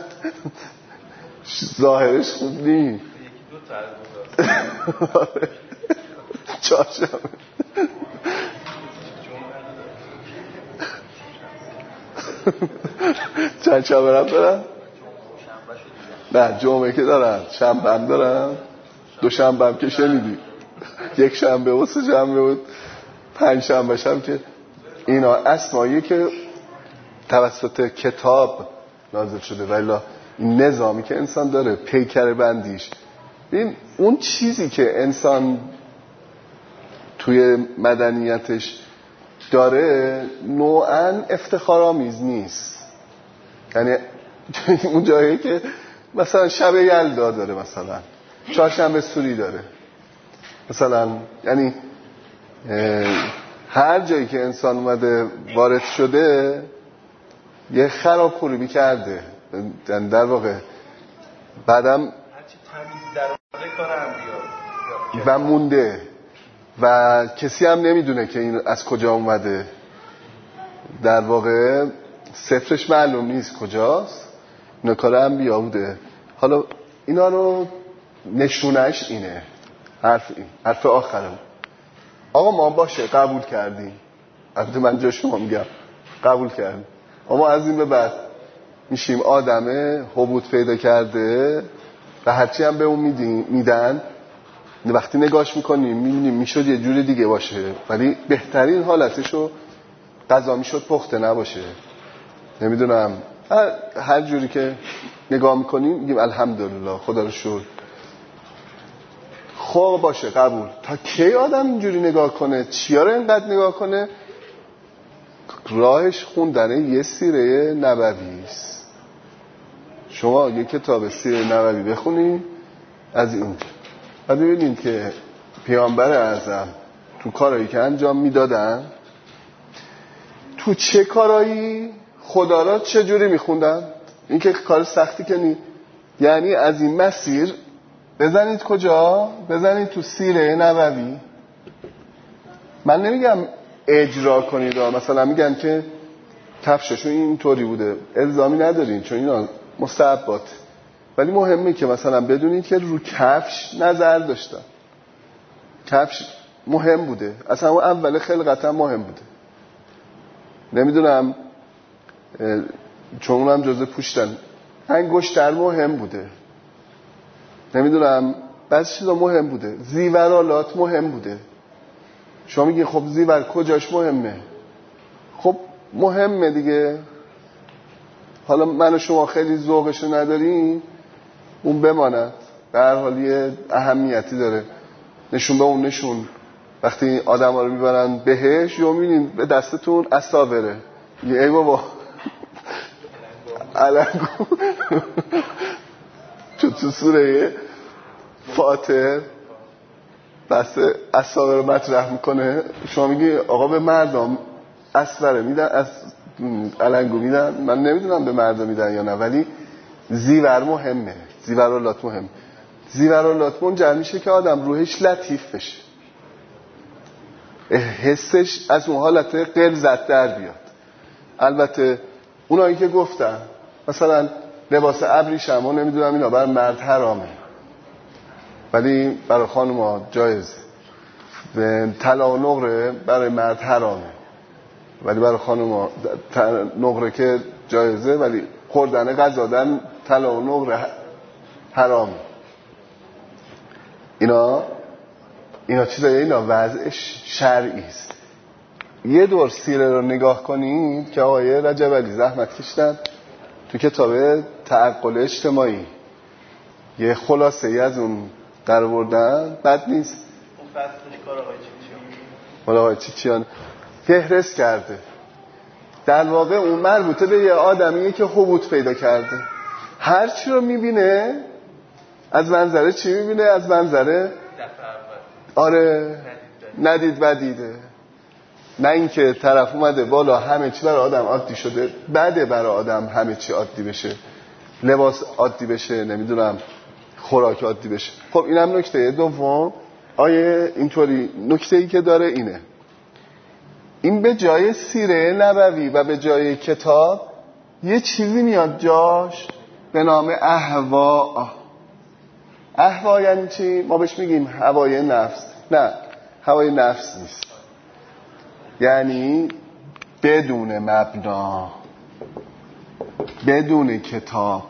ظاهرش خوب نی. یکی دو تا از گذاشت. چهار شنبه. چند شنبه هم دارن؟ نه جمعه که دارن، شنبه هم دارن، دو شنبه هم که شنیدی، یک شنبه و سه شنبه و پنج شنبه هم که اینا اسمایی که توسط کتاب نازل شده. ولی این نظامی که انسان داره، پیکر بندیش، این اون چیزی که انسان توی مدنیتش داره نوعاً افتخارآمیز نیست. یعنی اون جایی که مثلا شب یلدا داره، مثلا چهارشنبه سوری داره مثلا. یعنی هر جایی که انسان اومده وارد شده یه خرابخوری کرده در واقع. بعدم هرچی تمیز در واقع کار انبیا و مونده و کسی هم نمیدونه که این از کجا اومده، در واقع صفرش معلوم نیست کجاست، اینا کار انبیا بوده. حالا اینا رو نشونش اینه، حرف این حرف آخرم. آقا ما باشه قبول کردیم، البته من جا شما میگم قبول کردیم، اما از این به بعد میشیم آدمه حبوط پیدا کرده و هرچی هم به اون میدن وقتی نگاش میکنیم میبینیم میشد یه جور دیگه باشه، ولی بهترین حالتشو غذا میشد پخته نباشه. نمیدونم هر, هر جوری که نگاه میکنیم میگیم الحمدلله خدا رو شکر. خب باشه قبول. تا کی آدم اینجوری نگاه کنه؟ چیا رو اینقدر نگاه کنه؟ راهش خوندن یه سیره نبوی است. شما یه کتاب سیره نبوی بخونید از اینجا و ببینید که پیامبر اعظم تو کارهایی که انجام میدادن، تو چه کارهایی خدا را چه جوری میخوندن. این که کار سختی که نی. یعنی از این مسیر بزنید کجا؟ بزنید تو سیره نبوی. من نمیگم اجرا کنید، مثلا میگم که کفششون اینطوری بوده، الزامی ندارین چون اینا مستحبات، ولی مهمه که مثلا بدونید که رو کفش نظر داشتن. کفش مهم بوده، اصلا اون اول خلقتا مهم بوده. نمیدونم چون اونم جزء پوشتن. انگشتر مهم بوده، نمیدونم بعضی چیزا مهم بوده، زیورالات مهم بوده. شما میگین خب زیور کجاش مهمه؟ خب مهمه دیگه. حالا من و شما خیلی ذوقشو نداریم، اون بماند، به هر حال یه اهمیتی داره. نشون به اون نشون. وقتی آدم ها رو میبرن بهش یا میبینین به دستتون اساوره، یه ای بابا علنگو تو تو سوره فاتر دست اساوره رو مطرح میکنه. شما میگی آقا به مردم اسوره میدن، از علنگو میدن. من نمیدونم به مردم میدن یا نه، ولی زیور مهمه، زیورالات مهم. زیورالات منجر میشه که آدم روحش لطیف بشه، حسش از اون حالت غلظت در بیاد. البته اونایی که گفتن مثلا لباس ابریشم و نمیدونم اینا برای مرد حرامه ولی برای خانم ها جایزه. طلا و نقره برای مرد حرامه ولی برای خانم ها نقره که جایزه، ولی خوردن غذا در طلا و نقره حرامه. اینا اینا چیزایی، اینا وضعش شرعی است. یه دور سیره رو نگاه کنید که آقای رجب علی زحمت کشیدن تو کتاب تعقل اجتماعی یه خلاصه ای از اون در آوردن. بد نیست. اون فصلش کار آقای چیچیان مال آقای چیچیان فهرست کرده. در واقع اون مربوطه به یه آدمیه که حبوط پیدا کرده. هر چی رو میبینه از منظره چی میبینه؟ از منظره آره ندید بدیده. نه اینکه طرف اومده بالا همه چی برای آدم عادی شده، بده برای آدم همه چی عادی بشه، لباس عادی بشه، نمیدونم خوراک عادی بشه. خب اینم نکته دوم. آیه اینطوری نکته ای که داره اینه، این به جای سیره نبوی و به جای کتاب یه چیزی میاد جاش به نام اهوا. اهوا یعنی چی؟ ما بهش میگیم هوای نفس. نه، هوای نفس نیست، یعنی بدون مبنا، بدون کتاب،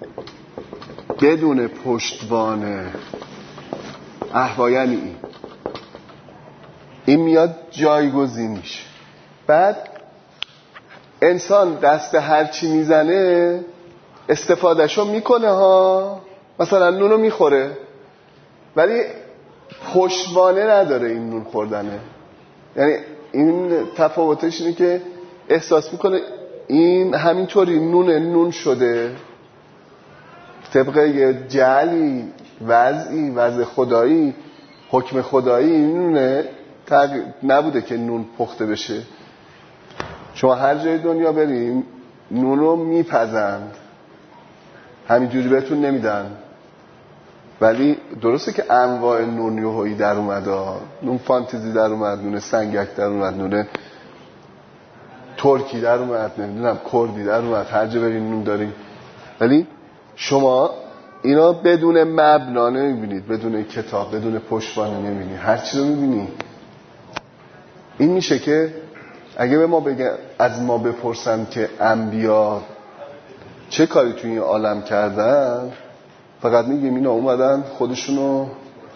بدون پشتوانه. اهوا یعنی این این میاد جایگزینیش. بعد انسان دست هرچی میزنه استفادهشو میکنه ها. مثلا نونو میخوره ولی پشتوانه نداره این نون خوردنه. یعنی این تفاوتش اینه که احساس میکنه این همینطوری نون نون شده طبق یه جعلی وضعی وضع خدایی حکم خدایی نونه نبوده که نون پخته بشه. شما هر جای دنیا بریم نون رو میپزند، همینجوری بهتون نمیدن. ولی درسته که انواع نون یوهایی در اومده، نون فانتزی در اومد، نون سنگک در اومد، نون ترکی در اومد، نمیدونم کردی در اومد، هر جا بریم نون داریم. ولی شما اینا بدون مبنا نمیبینید، بدون کتاب، بدون پشتوانه نمیبینید، هر چی رو میبینید. این میشه که اگه به ما بگن، از ما بپرسن که انبیا چه کاری توی این عالم کردن، فقط میگیم اینا اومدن خودشونو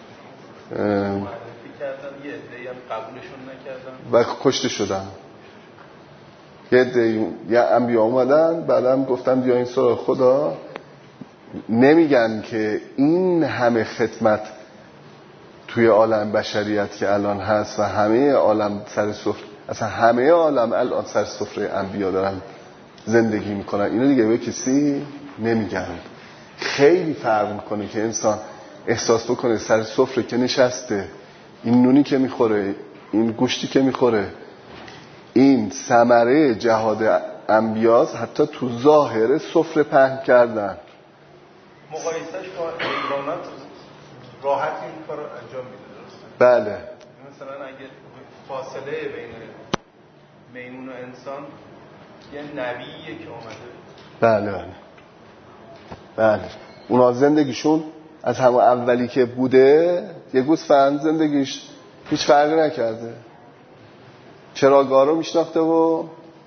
و کشته شدن. یه عده یه انبیا اومدن بعدم گفتن بیا این سراغ خدا. نمیگن که این همه خدمت توی عالم بشریت که الان هست و همه عالم سر سفره، اصلا همه عالم الان سر سفره انبیا دارن زندگی میکنن، اینو دیگه به کسی نمیگن. خیلی فرق میکنه که انسان احساس بکنه سر سفره که نشسته، این نونی که میخوره، این گوشتی که میخوره، این ثمره جهاد انبیاست. حتی تو ظاهر سفره پهن کردن. مقایسهش با حیوانات راحت این کار رو انجام میده، درسته؟ بله. مثلا اگه فاصله بین میمون و انسان یه نبیه که اومده. بله بله بله. اونا زندگیشون از همون اولی که بوده یه گوسفند زندگیش هیچ فرقی نکرده. چراگاه رو میشناخته و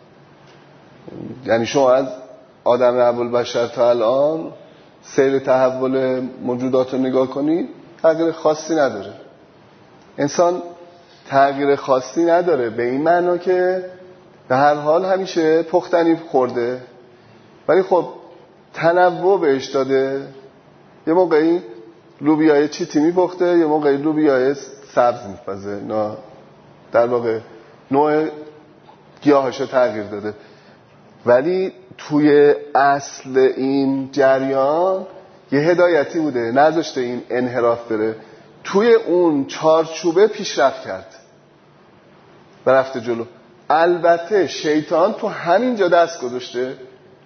یعنی شما از آدم ابوالبشر تا الان سیر تحول موجودات رو نگاه کنید، تغییر خاصی نداره. انسان تغییر خاصی نداره به این معنا که به هر حال همیشه پختنی خورده، ولی خب تنوع بهش داده. یه موقعی لوبیای چیتی میپخته، یه موقعی لوبیای سبز میپزه. اینا در واقع نوع گیاهاشو تغییر داده. ولی توی اصل این جریان یه هدایتی بوده، نذاشته این انحراف بره، توی اون چارچوبه پیشرفت کرد و رفته جلو. البته شیطان تو همینجا دست گذاشته،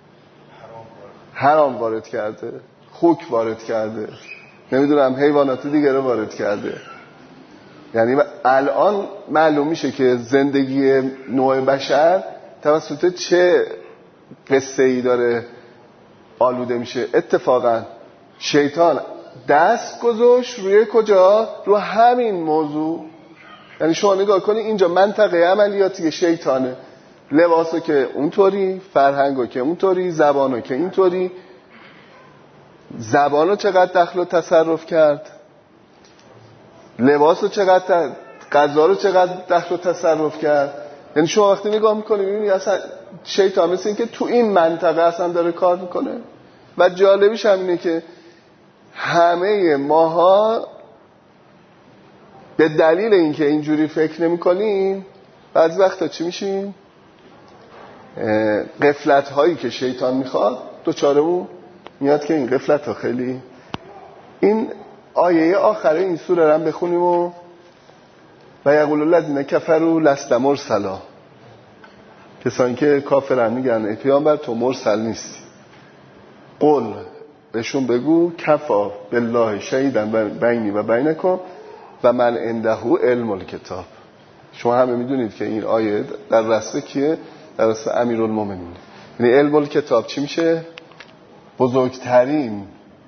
حرام وارد کرده، خوک وارد کرده، نمیدونم حیوانات دیگه رو وارد کرده. یعنی الان معلوم میشه که زندگی نوع بشر توسط چه قصه ای داره آلوده میشه. اتفاقا شیطان دست گذاشت روی کجا؟ رو همین موضوع. یعنی شما نگاه کنی اینجا منطقه عملیاتی شیطانه. لباسو که اونطوری، فرهنگو که اونطوری، زبانو که اینطوری. زبانو چقدر دخل و تصرف کرد، لباسو چقدر، غذا رو چقدر دخل و تصرف کرد. یعنی شما وقتی نگاه میکنی میبینی اصلا شیطان مثل این که تو این منطقه اصلا داره کار میکنه. و جالبیش هم اینه که همه ماها به دلیل اینکه اینجوری فکر نمی کنیم بعضی وقتا چی میشیم؟ غفلت هایی که شیطان میخواد دوچارمون میاد که این غفلت ها خیلی. این آیه آخره این سوره رو هم بخونیم و و یقول الذین کفروا لست مرسلا. کسانی که کافرن میگن ای پیامبر تو مرسل نیستی. قل بهشون بگو کفا بالله شهیدا بینی و بینکم و من عنده علم الکتاب. شما همه میدونید که این آیه در رسم کیه؟ در رسم امیرالمومنین. یعنی علم الکتاب چی میشه؟ بزرگترین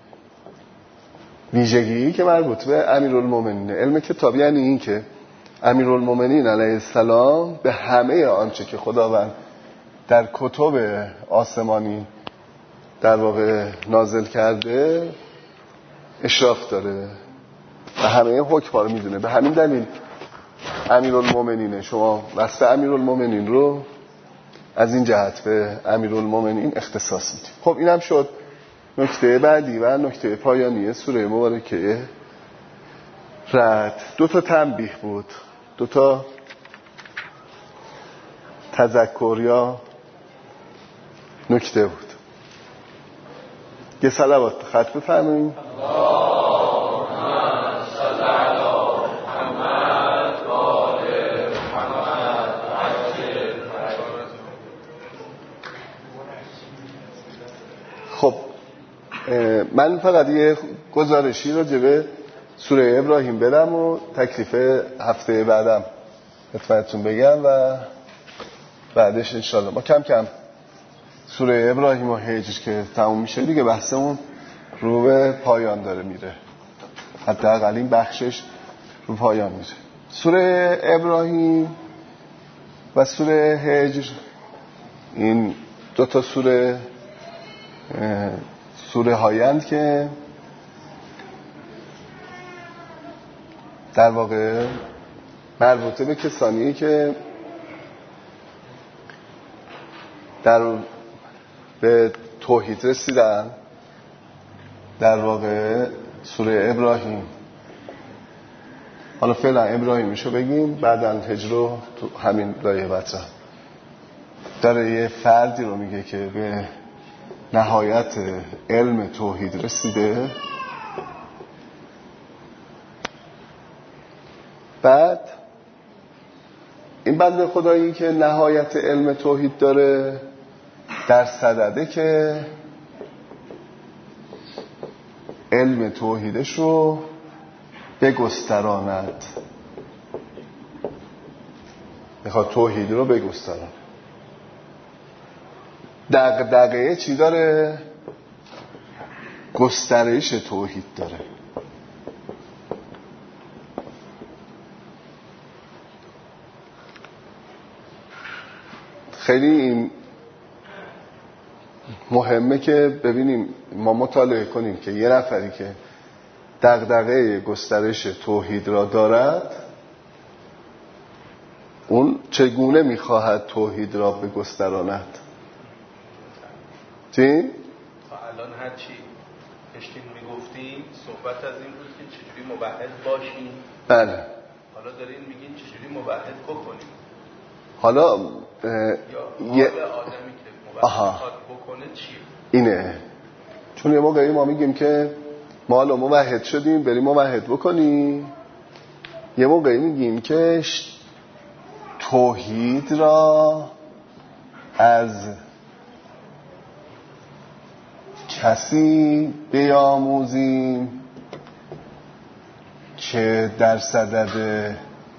ویژگی که مربوط به امیرالمومنین. علم کتاب یعنی این که امیرالمومنین علیه السلام به همه آنچه که خداوند در کتب آسمانی در واقع نازل کرده اشراف داره و همه حکم‌ها رو میدونه. به همین دلیل امیرالمومنینه. شما وصف امیرالمومنین رو از این جهت به امیرالمومنین اختصاص میدید. خب اینم شد نکته بعدی و نکته پایانی سوره مبارکه رعد. دو تا تنبیه بود، دو تا تذکر یا نکته بود. یه صلوات خط بفرمایید. خب من فقط یه گزارشی راجع به سوره ابراهیم بدم و تکلیف هفته بعدم خدمتتون بگم و بعدش انشالله ما کم کم سوره ابراهیم و هجر که تموم میشه دیگه بحثمون رو به پایان داره میره، حداقل این بخشش رو پایان میره. سوره ابراهیم و سوره هجر این دو تا سوره سوره هایند که در واقع مربوطه به کسانی که در به توحید رسیدن. در واقع سوره ابراهیم، حالا فعلا ابراهیمشو بگیم بعداً هجر رو تو همین لایه بطرح داره یه فردی رو میگه که به نهایت علم توحید رسیده. بعد این بنده خدایی که نهایت علم توحید داره در صدده که علم توحیدش رو بگستراند، میخواد توحید رو بگستراند. دغدغه چی داره؟ گسترش توحید داره. خیلی این مهمه که ببینیم ما مطالعه کنیم که یه نفری که دغدغه گسترش توحید را دارد اون چگونه میخواهد توحید را بگستراند. چی؟ تا الان هر چی پشتین میگفتیم صحبت از این بود که چجوری موحد باشیم. بله. حالا دارین میگین چجوری موحد بکنیم. حالا یا یه حال آدمی که موحد بکنه چیه؟ اینه. چون یه موقعی ما میگیم که ما حالا موحد شدیم بریم موحد بکنیم، یه موقعی میگیم که توحید را از کسی بیاموزیم که در صدد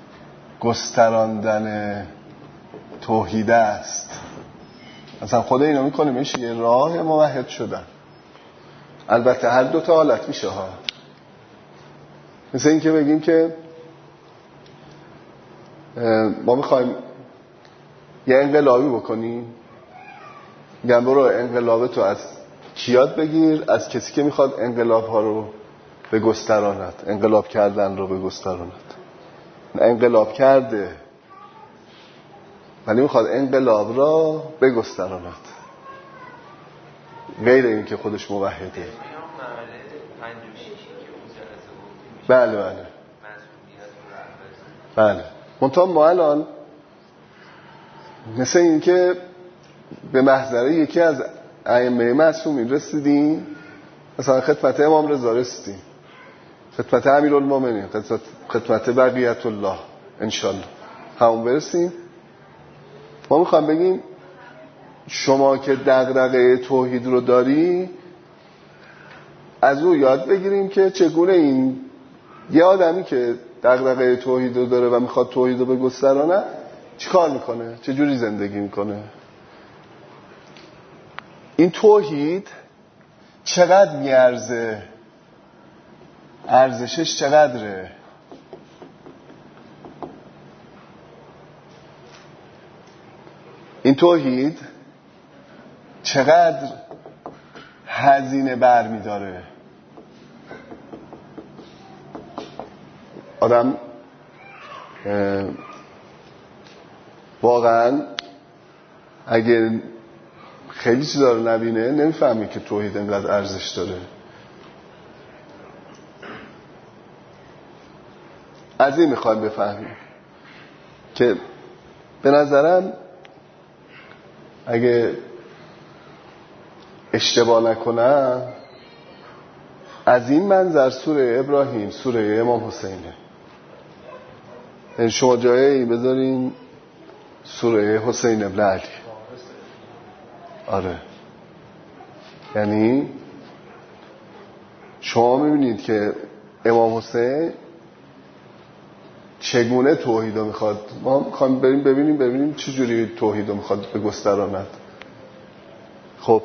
گستراندن توحید است. مثلا خدا اینو میکنه میشه یه راه موحد شدن. البته هر دو تا حالت میشه ها. مثل این که بگیم که ما میخوایم یه انقلابی بکنیم، میگم برو انقلاب تو از کیاد بگیر؟ از کسی که میخواد انقلاب ها رو به گستراند، انقلاب کردن رو به گستراند. انقلاب کرده ولی میخواد انقلاب را به گستراند، غیر این که خودش موحده. بله بله بله. منتها ما الان مثل این که به محضر یکی از ائمه معصومین رسیدیم، مثلا خدمت امام رضا رسیدیم، خدمت امیرالمومنین، خدمت بقیت الله انشالله همون برسیم. ما میخوام بگیم شما که دغدغه توحید رو داری از او یاد بگیریم که چگونه این یه آدمی که دغدغه توحید رو داره و میخواد توحید رو بگسترانه چی کار میکنه، چجوری زندگی میکنه، این توحید چقدر میارزه، ارزشش چقدره. این توحید چقدر هزینه بر می داره. آدم واقعا اگه خیلی چیزا رو نبینه نمیفهمی که توحید اینقدر ارزش داره. از این میخوایم بفهمیم که به نظرم اگه اشتباه نکنم از این منظر سوره ابراهیم سوره امام حسینه. یعنی شما جایی بذارین سوره حسین ابن علی. آره یعنی شما میبینید که امام حسین چگونه توحید رو میخواد، ما میخوایم بریم ببینیم ببینیم چجوری توحید رو میخواد به گستراند. خب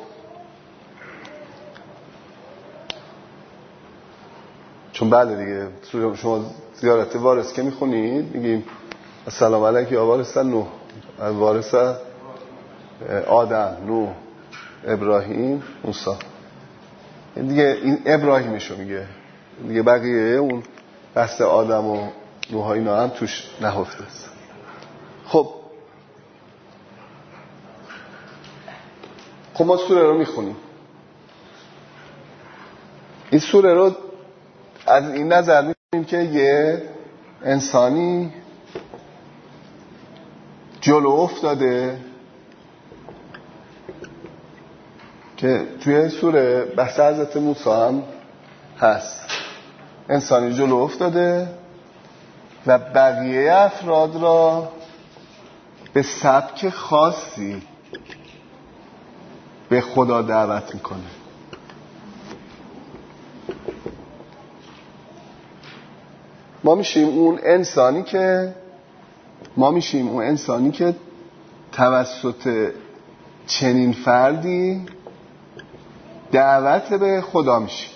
چون بله دیگه شما زیارت وارث که میخونید میگیم السلام علیک یا وارث نوح، وارث آدم، نوح، ابراهیم، موسی. دیگه این ابراهیمشو میگه دیگه، بقیه اون بحث آدم و نوح اینا هم توش نهفته است. خب خب ما سوره رو میخونیم. این سوره رو از این نظر می‌بینیم که یه انسانی جلو افتاده که توی سوره بحث حضرت موسی هم هست. انسانی جلو افتاده و بقیه افراد را به سبک خاصی به خدا دعوت میکنه. ما میشیم اون انسانی که ما میشیم اون انسانی که توسط چنین فردی دعوت به خدا میشیم.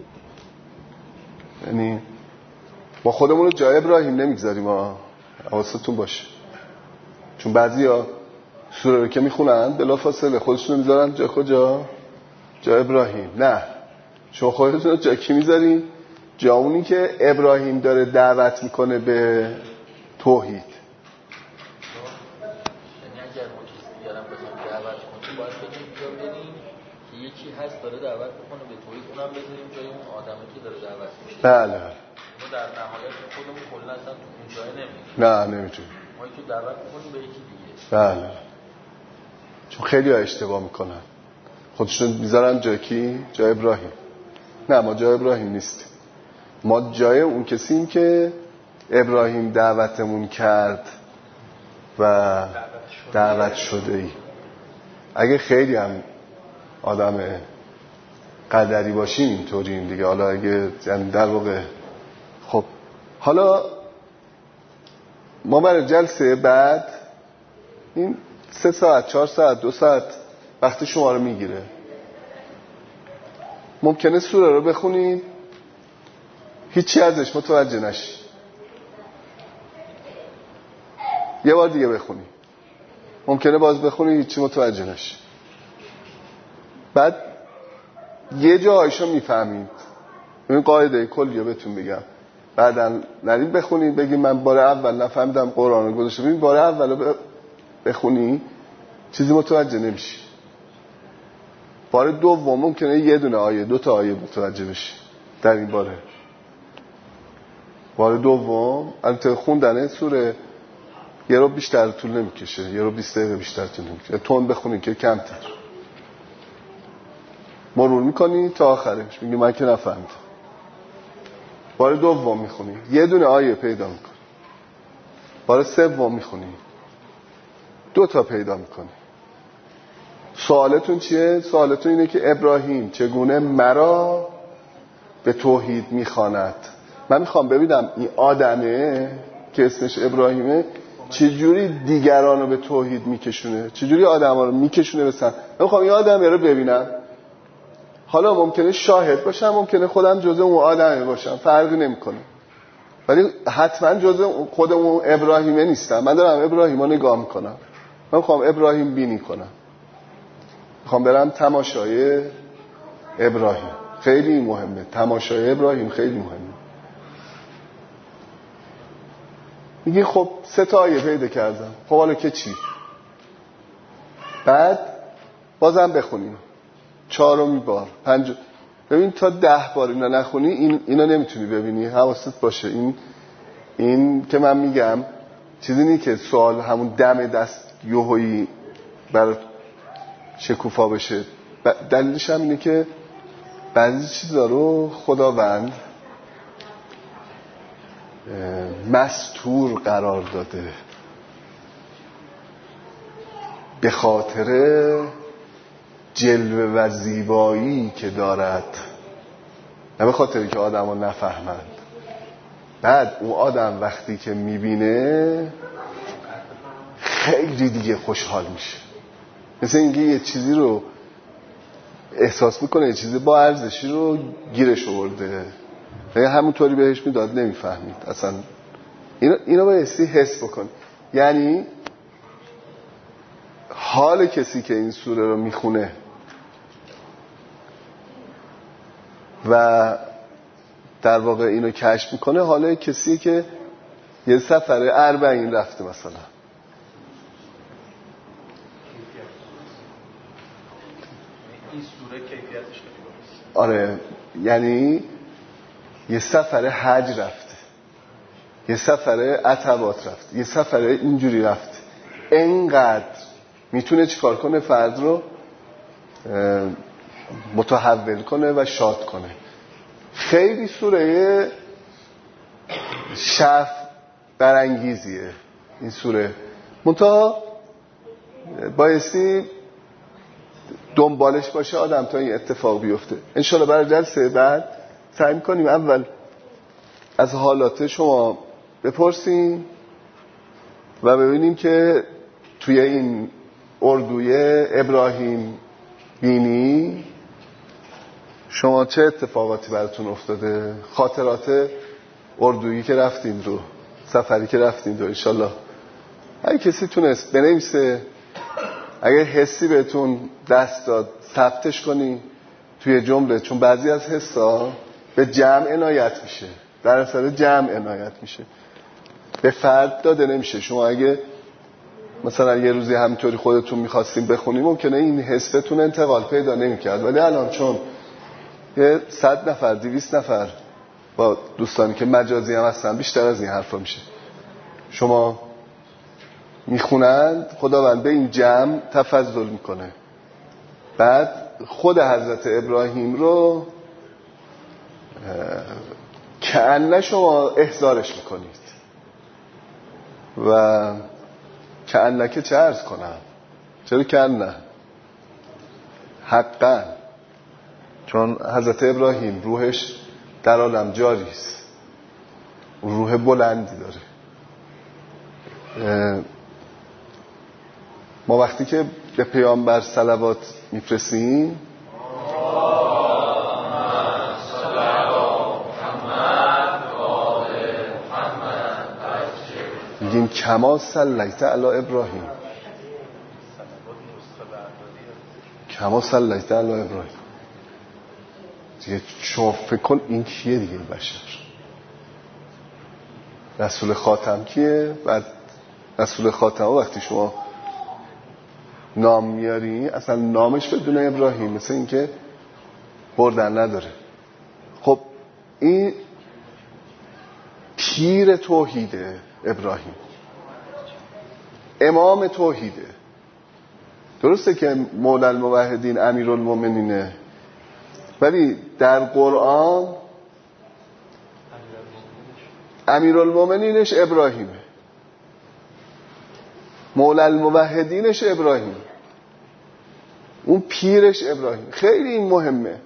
یعنی ما خودمون رو جای ابراهیم نمیگذاریم، ها حواستون باشه، چون بعضیا سوره رو که میخونن بلافاصله خودشون رو میذارن جای کجا؟ جای ابراهیم. نه، شما خودتون رو جای کی میذارین؟ جا اونی که ابراهیم داره دعوت میکنه به توحید. یعنی اگر ما کسی دیگرم بخوایم دعوت کنیم باید بگیم بیا بریم که یکی هست داره دعوت میکنه به توحید، اونم بذاریم جای اون آدمی که داره دعوت میشه. بله. ما در نهایت خودمون کلا اصلا تو اون جای نمیریم. نه نمیتونیم. ما که دعوت میکنیم به یکی دیگه. بله. چون خیلی ها اشتباه میکنن، خودشون میذارن جای کی؟ جای ابراهیم. نه، ما جای ابراهیم نیستیم. ما جای اون کسیم که ابراهیم دعوتمون کرد و دعوت شده ای. اگه خیلی هم آدم قدری باشیم اینطوریم دیگه. حالا اگه یعنی در واقع خب حالا ما برای جلسه بعد این سه ساعت چهار ساعت دو ساعت وقتی شما رو میگیره. ممکنه سوره رو بخونید هیچی ازش متوجه نشی، یه بار دیگه بخونی، ممکنه باز بخونی هیچی متوجه نشی، بعد یه جایشو میفهمید. این قاعده کلیه بهتون بگم، بعدن نرید بخونید بگید من بار اول نفهمیدم قرآن رو گذاشته. ببین بار اول بخونی چیزی متوجه نمیشی، بار دوم ممکنه یه دونه آیه دو تا آیه متوجه بشی در این باره. بار دوم البته خوندن سوره یه رو بیشتر طول نمیکشه، یه رو بیست دقیقه بیشتر طول نمیکشه. تون بخونی که کمتر مرور میکنی تا آخرش میگی من که نفهمیدم. بار دوم میخونی یه دونه آیه پیدا میکنی، بار سوم میخونی دو تا پیدا میکنی. سوالتون چیه؟ سوالتون اینه که ابراهیم چگونه مرا به توحید میخواند. من میخوام ببینم این آدمه که اسمش ابراهیمه چجوری دیگران رو به توحید میکشونه، چجوری آدم ها رو میکشونه بسن. من میخوام این آدمه رو ببینم. حالا ممکنه شاهد باشم، ممکنه خودم جزء اون آدمه باشم، فرقی نمیکنه، ولی حتما جزء خود اون ابراهیمه نیستم. من دارم ابراهیم رو نگاه میکنم، من میخوام ابراهیم بینی کنم، میخوام برم تماشای ابراهیم. خیلی مهمه تماشای ابراهیم، خیلی مهمه. میگی خب سه تا آیه پیدا کردم، خب حالا که چی؟ بعد بازم بخونیم چهارمی بار پنج. ببین تا ده بار اینا نخونی این اینا نمیتونی ببینی. حواست باشه این این که من میگم چیزی نیست که سوال همون دم دست یوهویی برات شکوفا بشه. دلیلش هم اینه که بعضی چیزا رو خداوند مستور قرار داده به خاطر جلوه و زیبایی که دارد، نه به خاطر که آدم ها نفهمند. بعد اون آدم وقتی که میبینه خیلی دیگه خوشحال میشه، مثل اینکه یه چیزی رو احساس میکنه، یه چیزی با ارزشی رو گیرش آورده، یعنی همونطوری بهش میداد نمیفهمید اصلا. اینو اینو بایستی حس بکن. یعنی حال کسی که این سوره رو میخونه و در واقع اینو کشف میکنه، حال کسی که یه سفر اربعین رفته مثلا. این سوره کیفیتش خیلی بالاست. آره، یعنی یه سفر حج رفته، یه سفر عتبات رفته، یه سفر اینجوری رفته، انقدر میتونه چیکار کنه؟ فرد رو متحول کنه و شاد کنه. خیلی سوره شف برانگیزیه این سوره، منتها بایستی دنبالش باشه آدم تا این اتفاق بیفته. انشالله برای جلسه بعد سعی می‌کنیم اول از حالات شما بپرسیم و ببینیم که توی این اردوی ابراهیم بینی شما چه اتفاقاتی براتون افتاده، خاطرات اردویی که رفتین رو، سفری که رفتین رو. انشالله اگه کسی تونست بنویسه، اگه حسی بهتون دست داد ثبتش کنی توی جمله، چون بعضی از حسا به جمع عنایت میشه، در اصل جمع عنایت میشه، به فرد داده نمیشه. شما اگه مثلا یه روزی همینطوری خودتون میخواستیم بخونیم ممکنه این حس بهتون انتقال پیدا نمیکرد، ولی الان چون یه صد نفر دویست نفر با دوستانی که مجازی هم هستن بیشتر از این حرفا میشه، شما میخونند، خداوند به این جمع تفضل میکنه. بعد خود حضرت ابراهیم رو کأنه شما احضارش میکنید و کأنه که چه عرض کنم، چرا کأنه؟ حقا، چون حضرت ابراهیم روحش در عالم جاری است، روح بلندی داره. ما وقتی که به پیامبر صلوات میفرستیم میگیم کما صلیت علی ابراهیم، کما صلیت علی ابراهیم. دیگه شما فکر کن این کیه دیگه؟ این بشر رسول خاتم کیه؟ بعد رسول خاتم وقتی شما نام میاری اصلا نامش بدون ابراهیم مثل این که بردن نداره. خب این پیر توحیده، ابراهیم امام توحیده. درسته که مولا الموحدین امیرالمومنینه، ولی در قرآن امیرالمومنینش ابراهیمه، مولا الموحدینش ابراهیم، اون پیرش ابراهیم. خیلی این مهمه.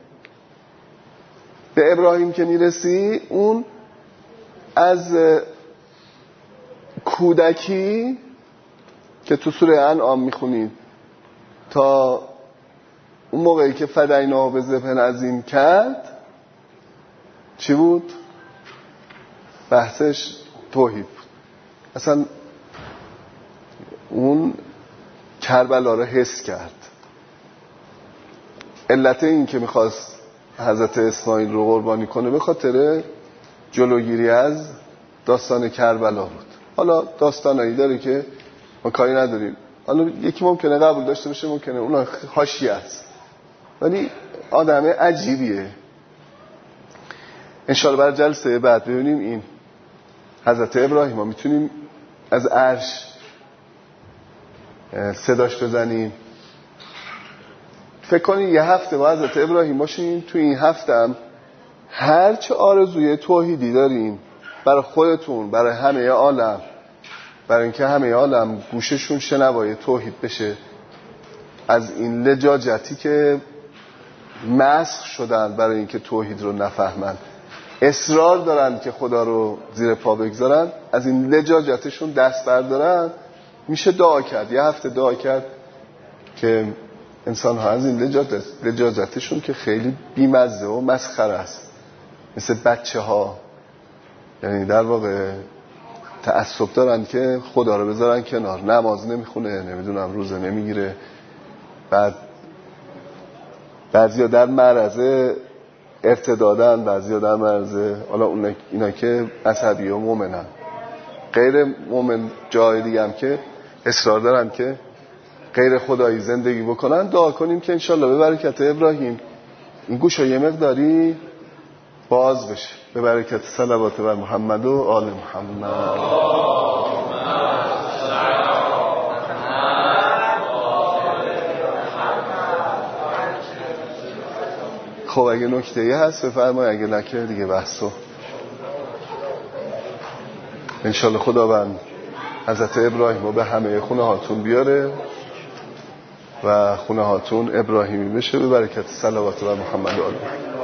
به ابراهیم که میرسی، اون از کودکی که تو سوره انعام میخونید تا اون موقعی که فدینا به ذبح عظیم کرد چی بود؟ بحثش توحید بود. اصلا اون کربلا رو حس کرد. علت این که میخواست حضرت اسماعیل رو قربانی کنه به خاطر جلوگیری از داستان کربلا بود. حالا داستانایی داره که ما کاری نداریم، حالا یکی ممکنه قبول داشته باشه، ممکنه اون حاشیه است، ولی آدم عجیبیه. انشاءالله برای جلسه بعد ببینیم این حضرت ابراهیم ما میتونیم از عرش صداش بزنیم. فکر کنید یه هفته با حضرت ابراهیم باشیم، تو این هفته هم هر چه آرزوی توحیدی داریم برای خودتون، برای همه عالم، برای اینکه همه عالم گوششون شنوای توحید بشه، از این لجاجتی که مسخ شدن برای اینکه توحید رو نفهمن، اصرار دارن که خدا رو زیر پا بگذارن، از این لجاجتشون دست بردارن، میشه دعا کرد. یه هفته دعا کرد که انسان ها از این لجاجت لجاجتشون که خیلی بیمزه و مسخره است، مثل بچه ها، یعنی در واقع تعصب دارن که خدا رو بذارن کنار، نماز نمیخونه، نمیدونم روزه نمیگیره، بعد بعضیا در معرض ارتدادن، بعضیا در معرض، حالا اینا که عصبی و مومنن. غیر مومن جای دیگه هم که اصرار دارن که غیر خدایی زندگی بکنن. دعا کنیم که انشالله به برکت ابراهیم این گوشا یه مقداری باز بشه، به برکت صلوات بر محمد و آل محمد. خب اگه نکته‌ای هست بفرمایید، اگه نکه دیگه بحثو انشالله خداوند حضرت ابراهیم رو به همه خونه هاتون بیاره و خونه هاتون ابراهیمی بشه، به برکت صلوات بر محمد و آل محمد.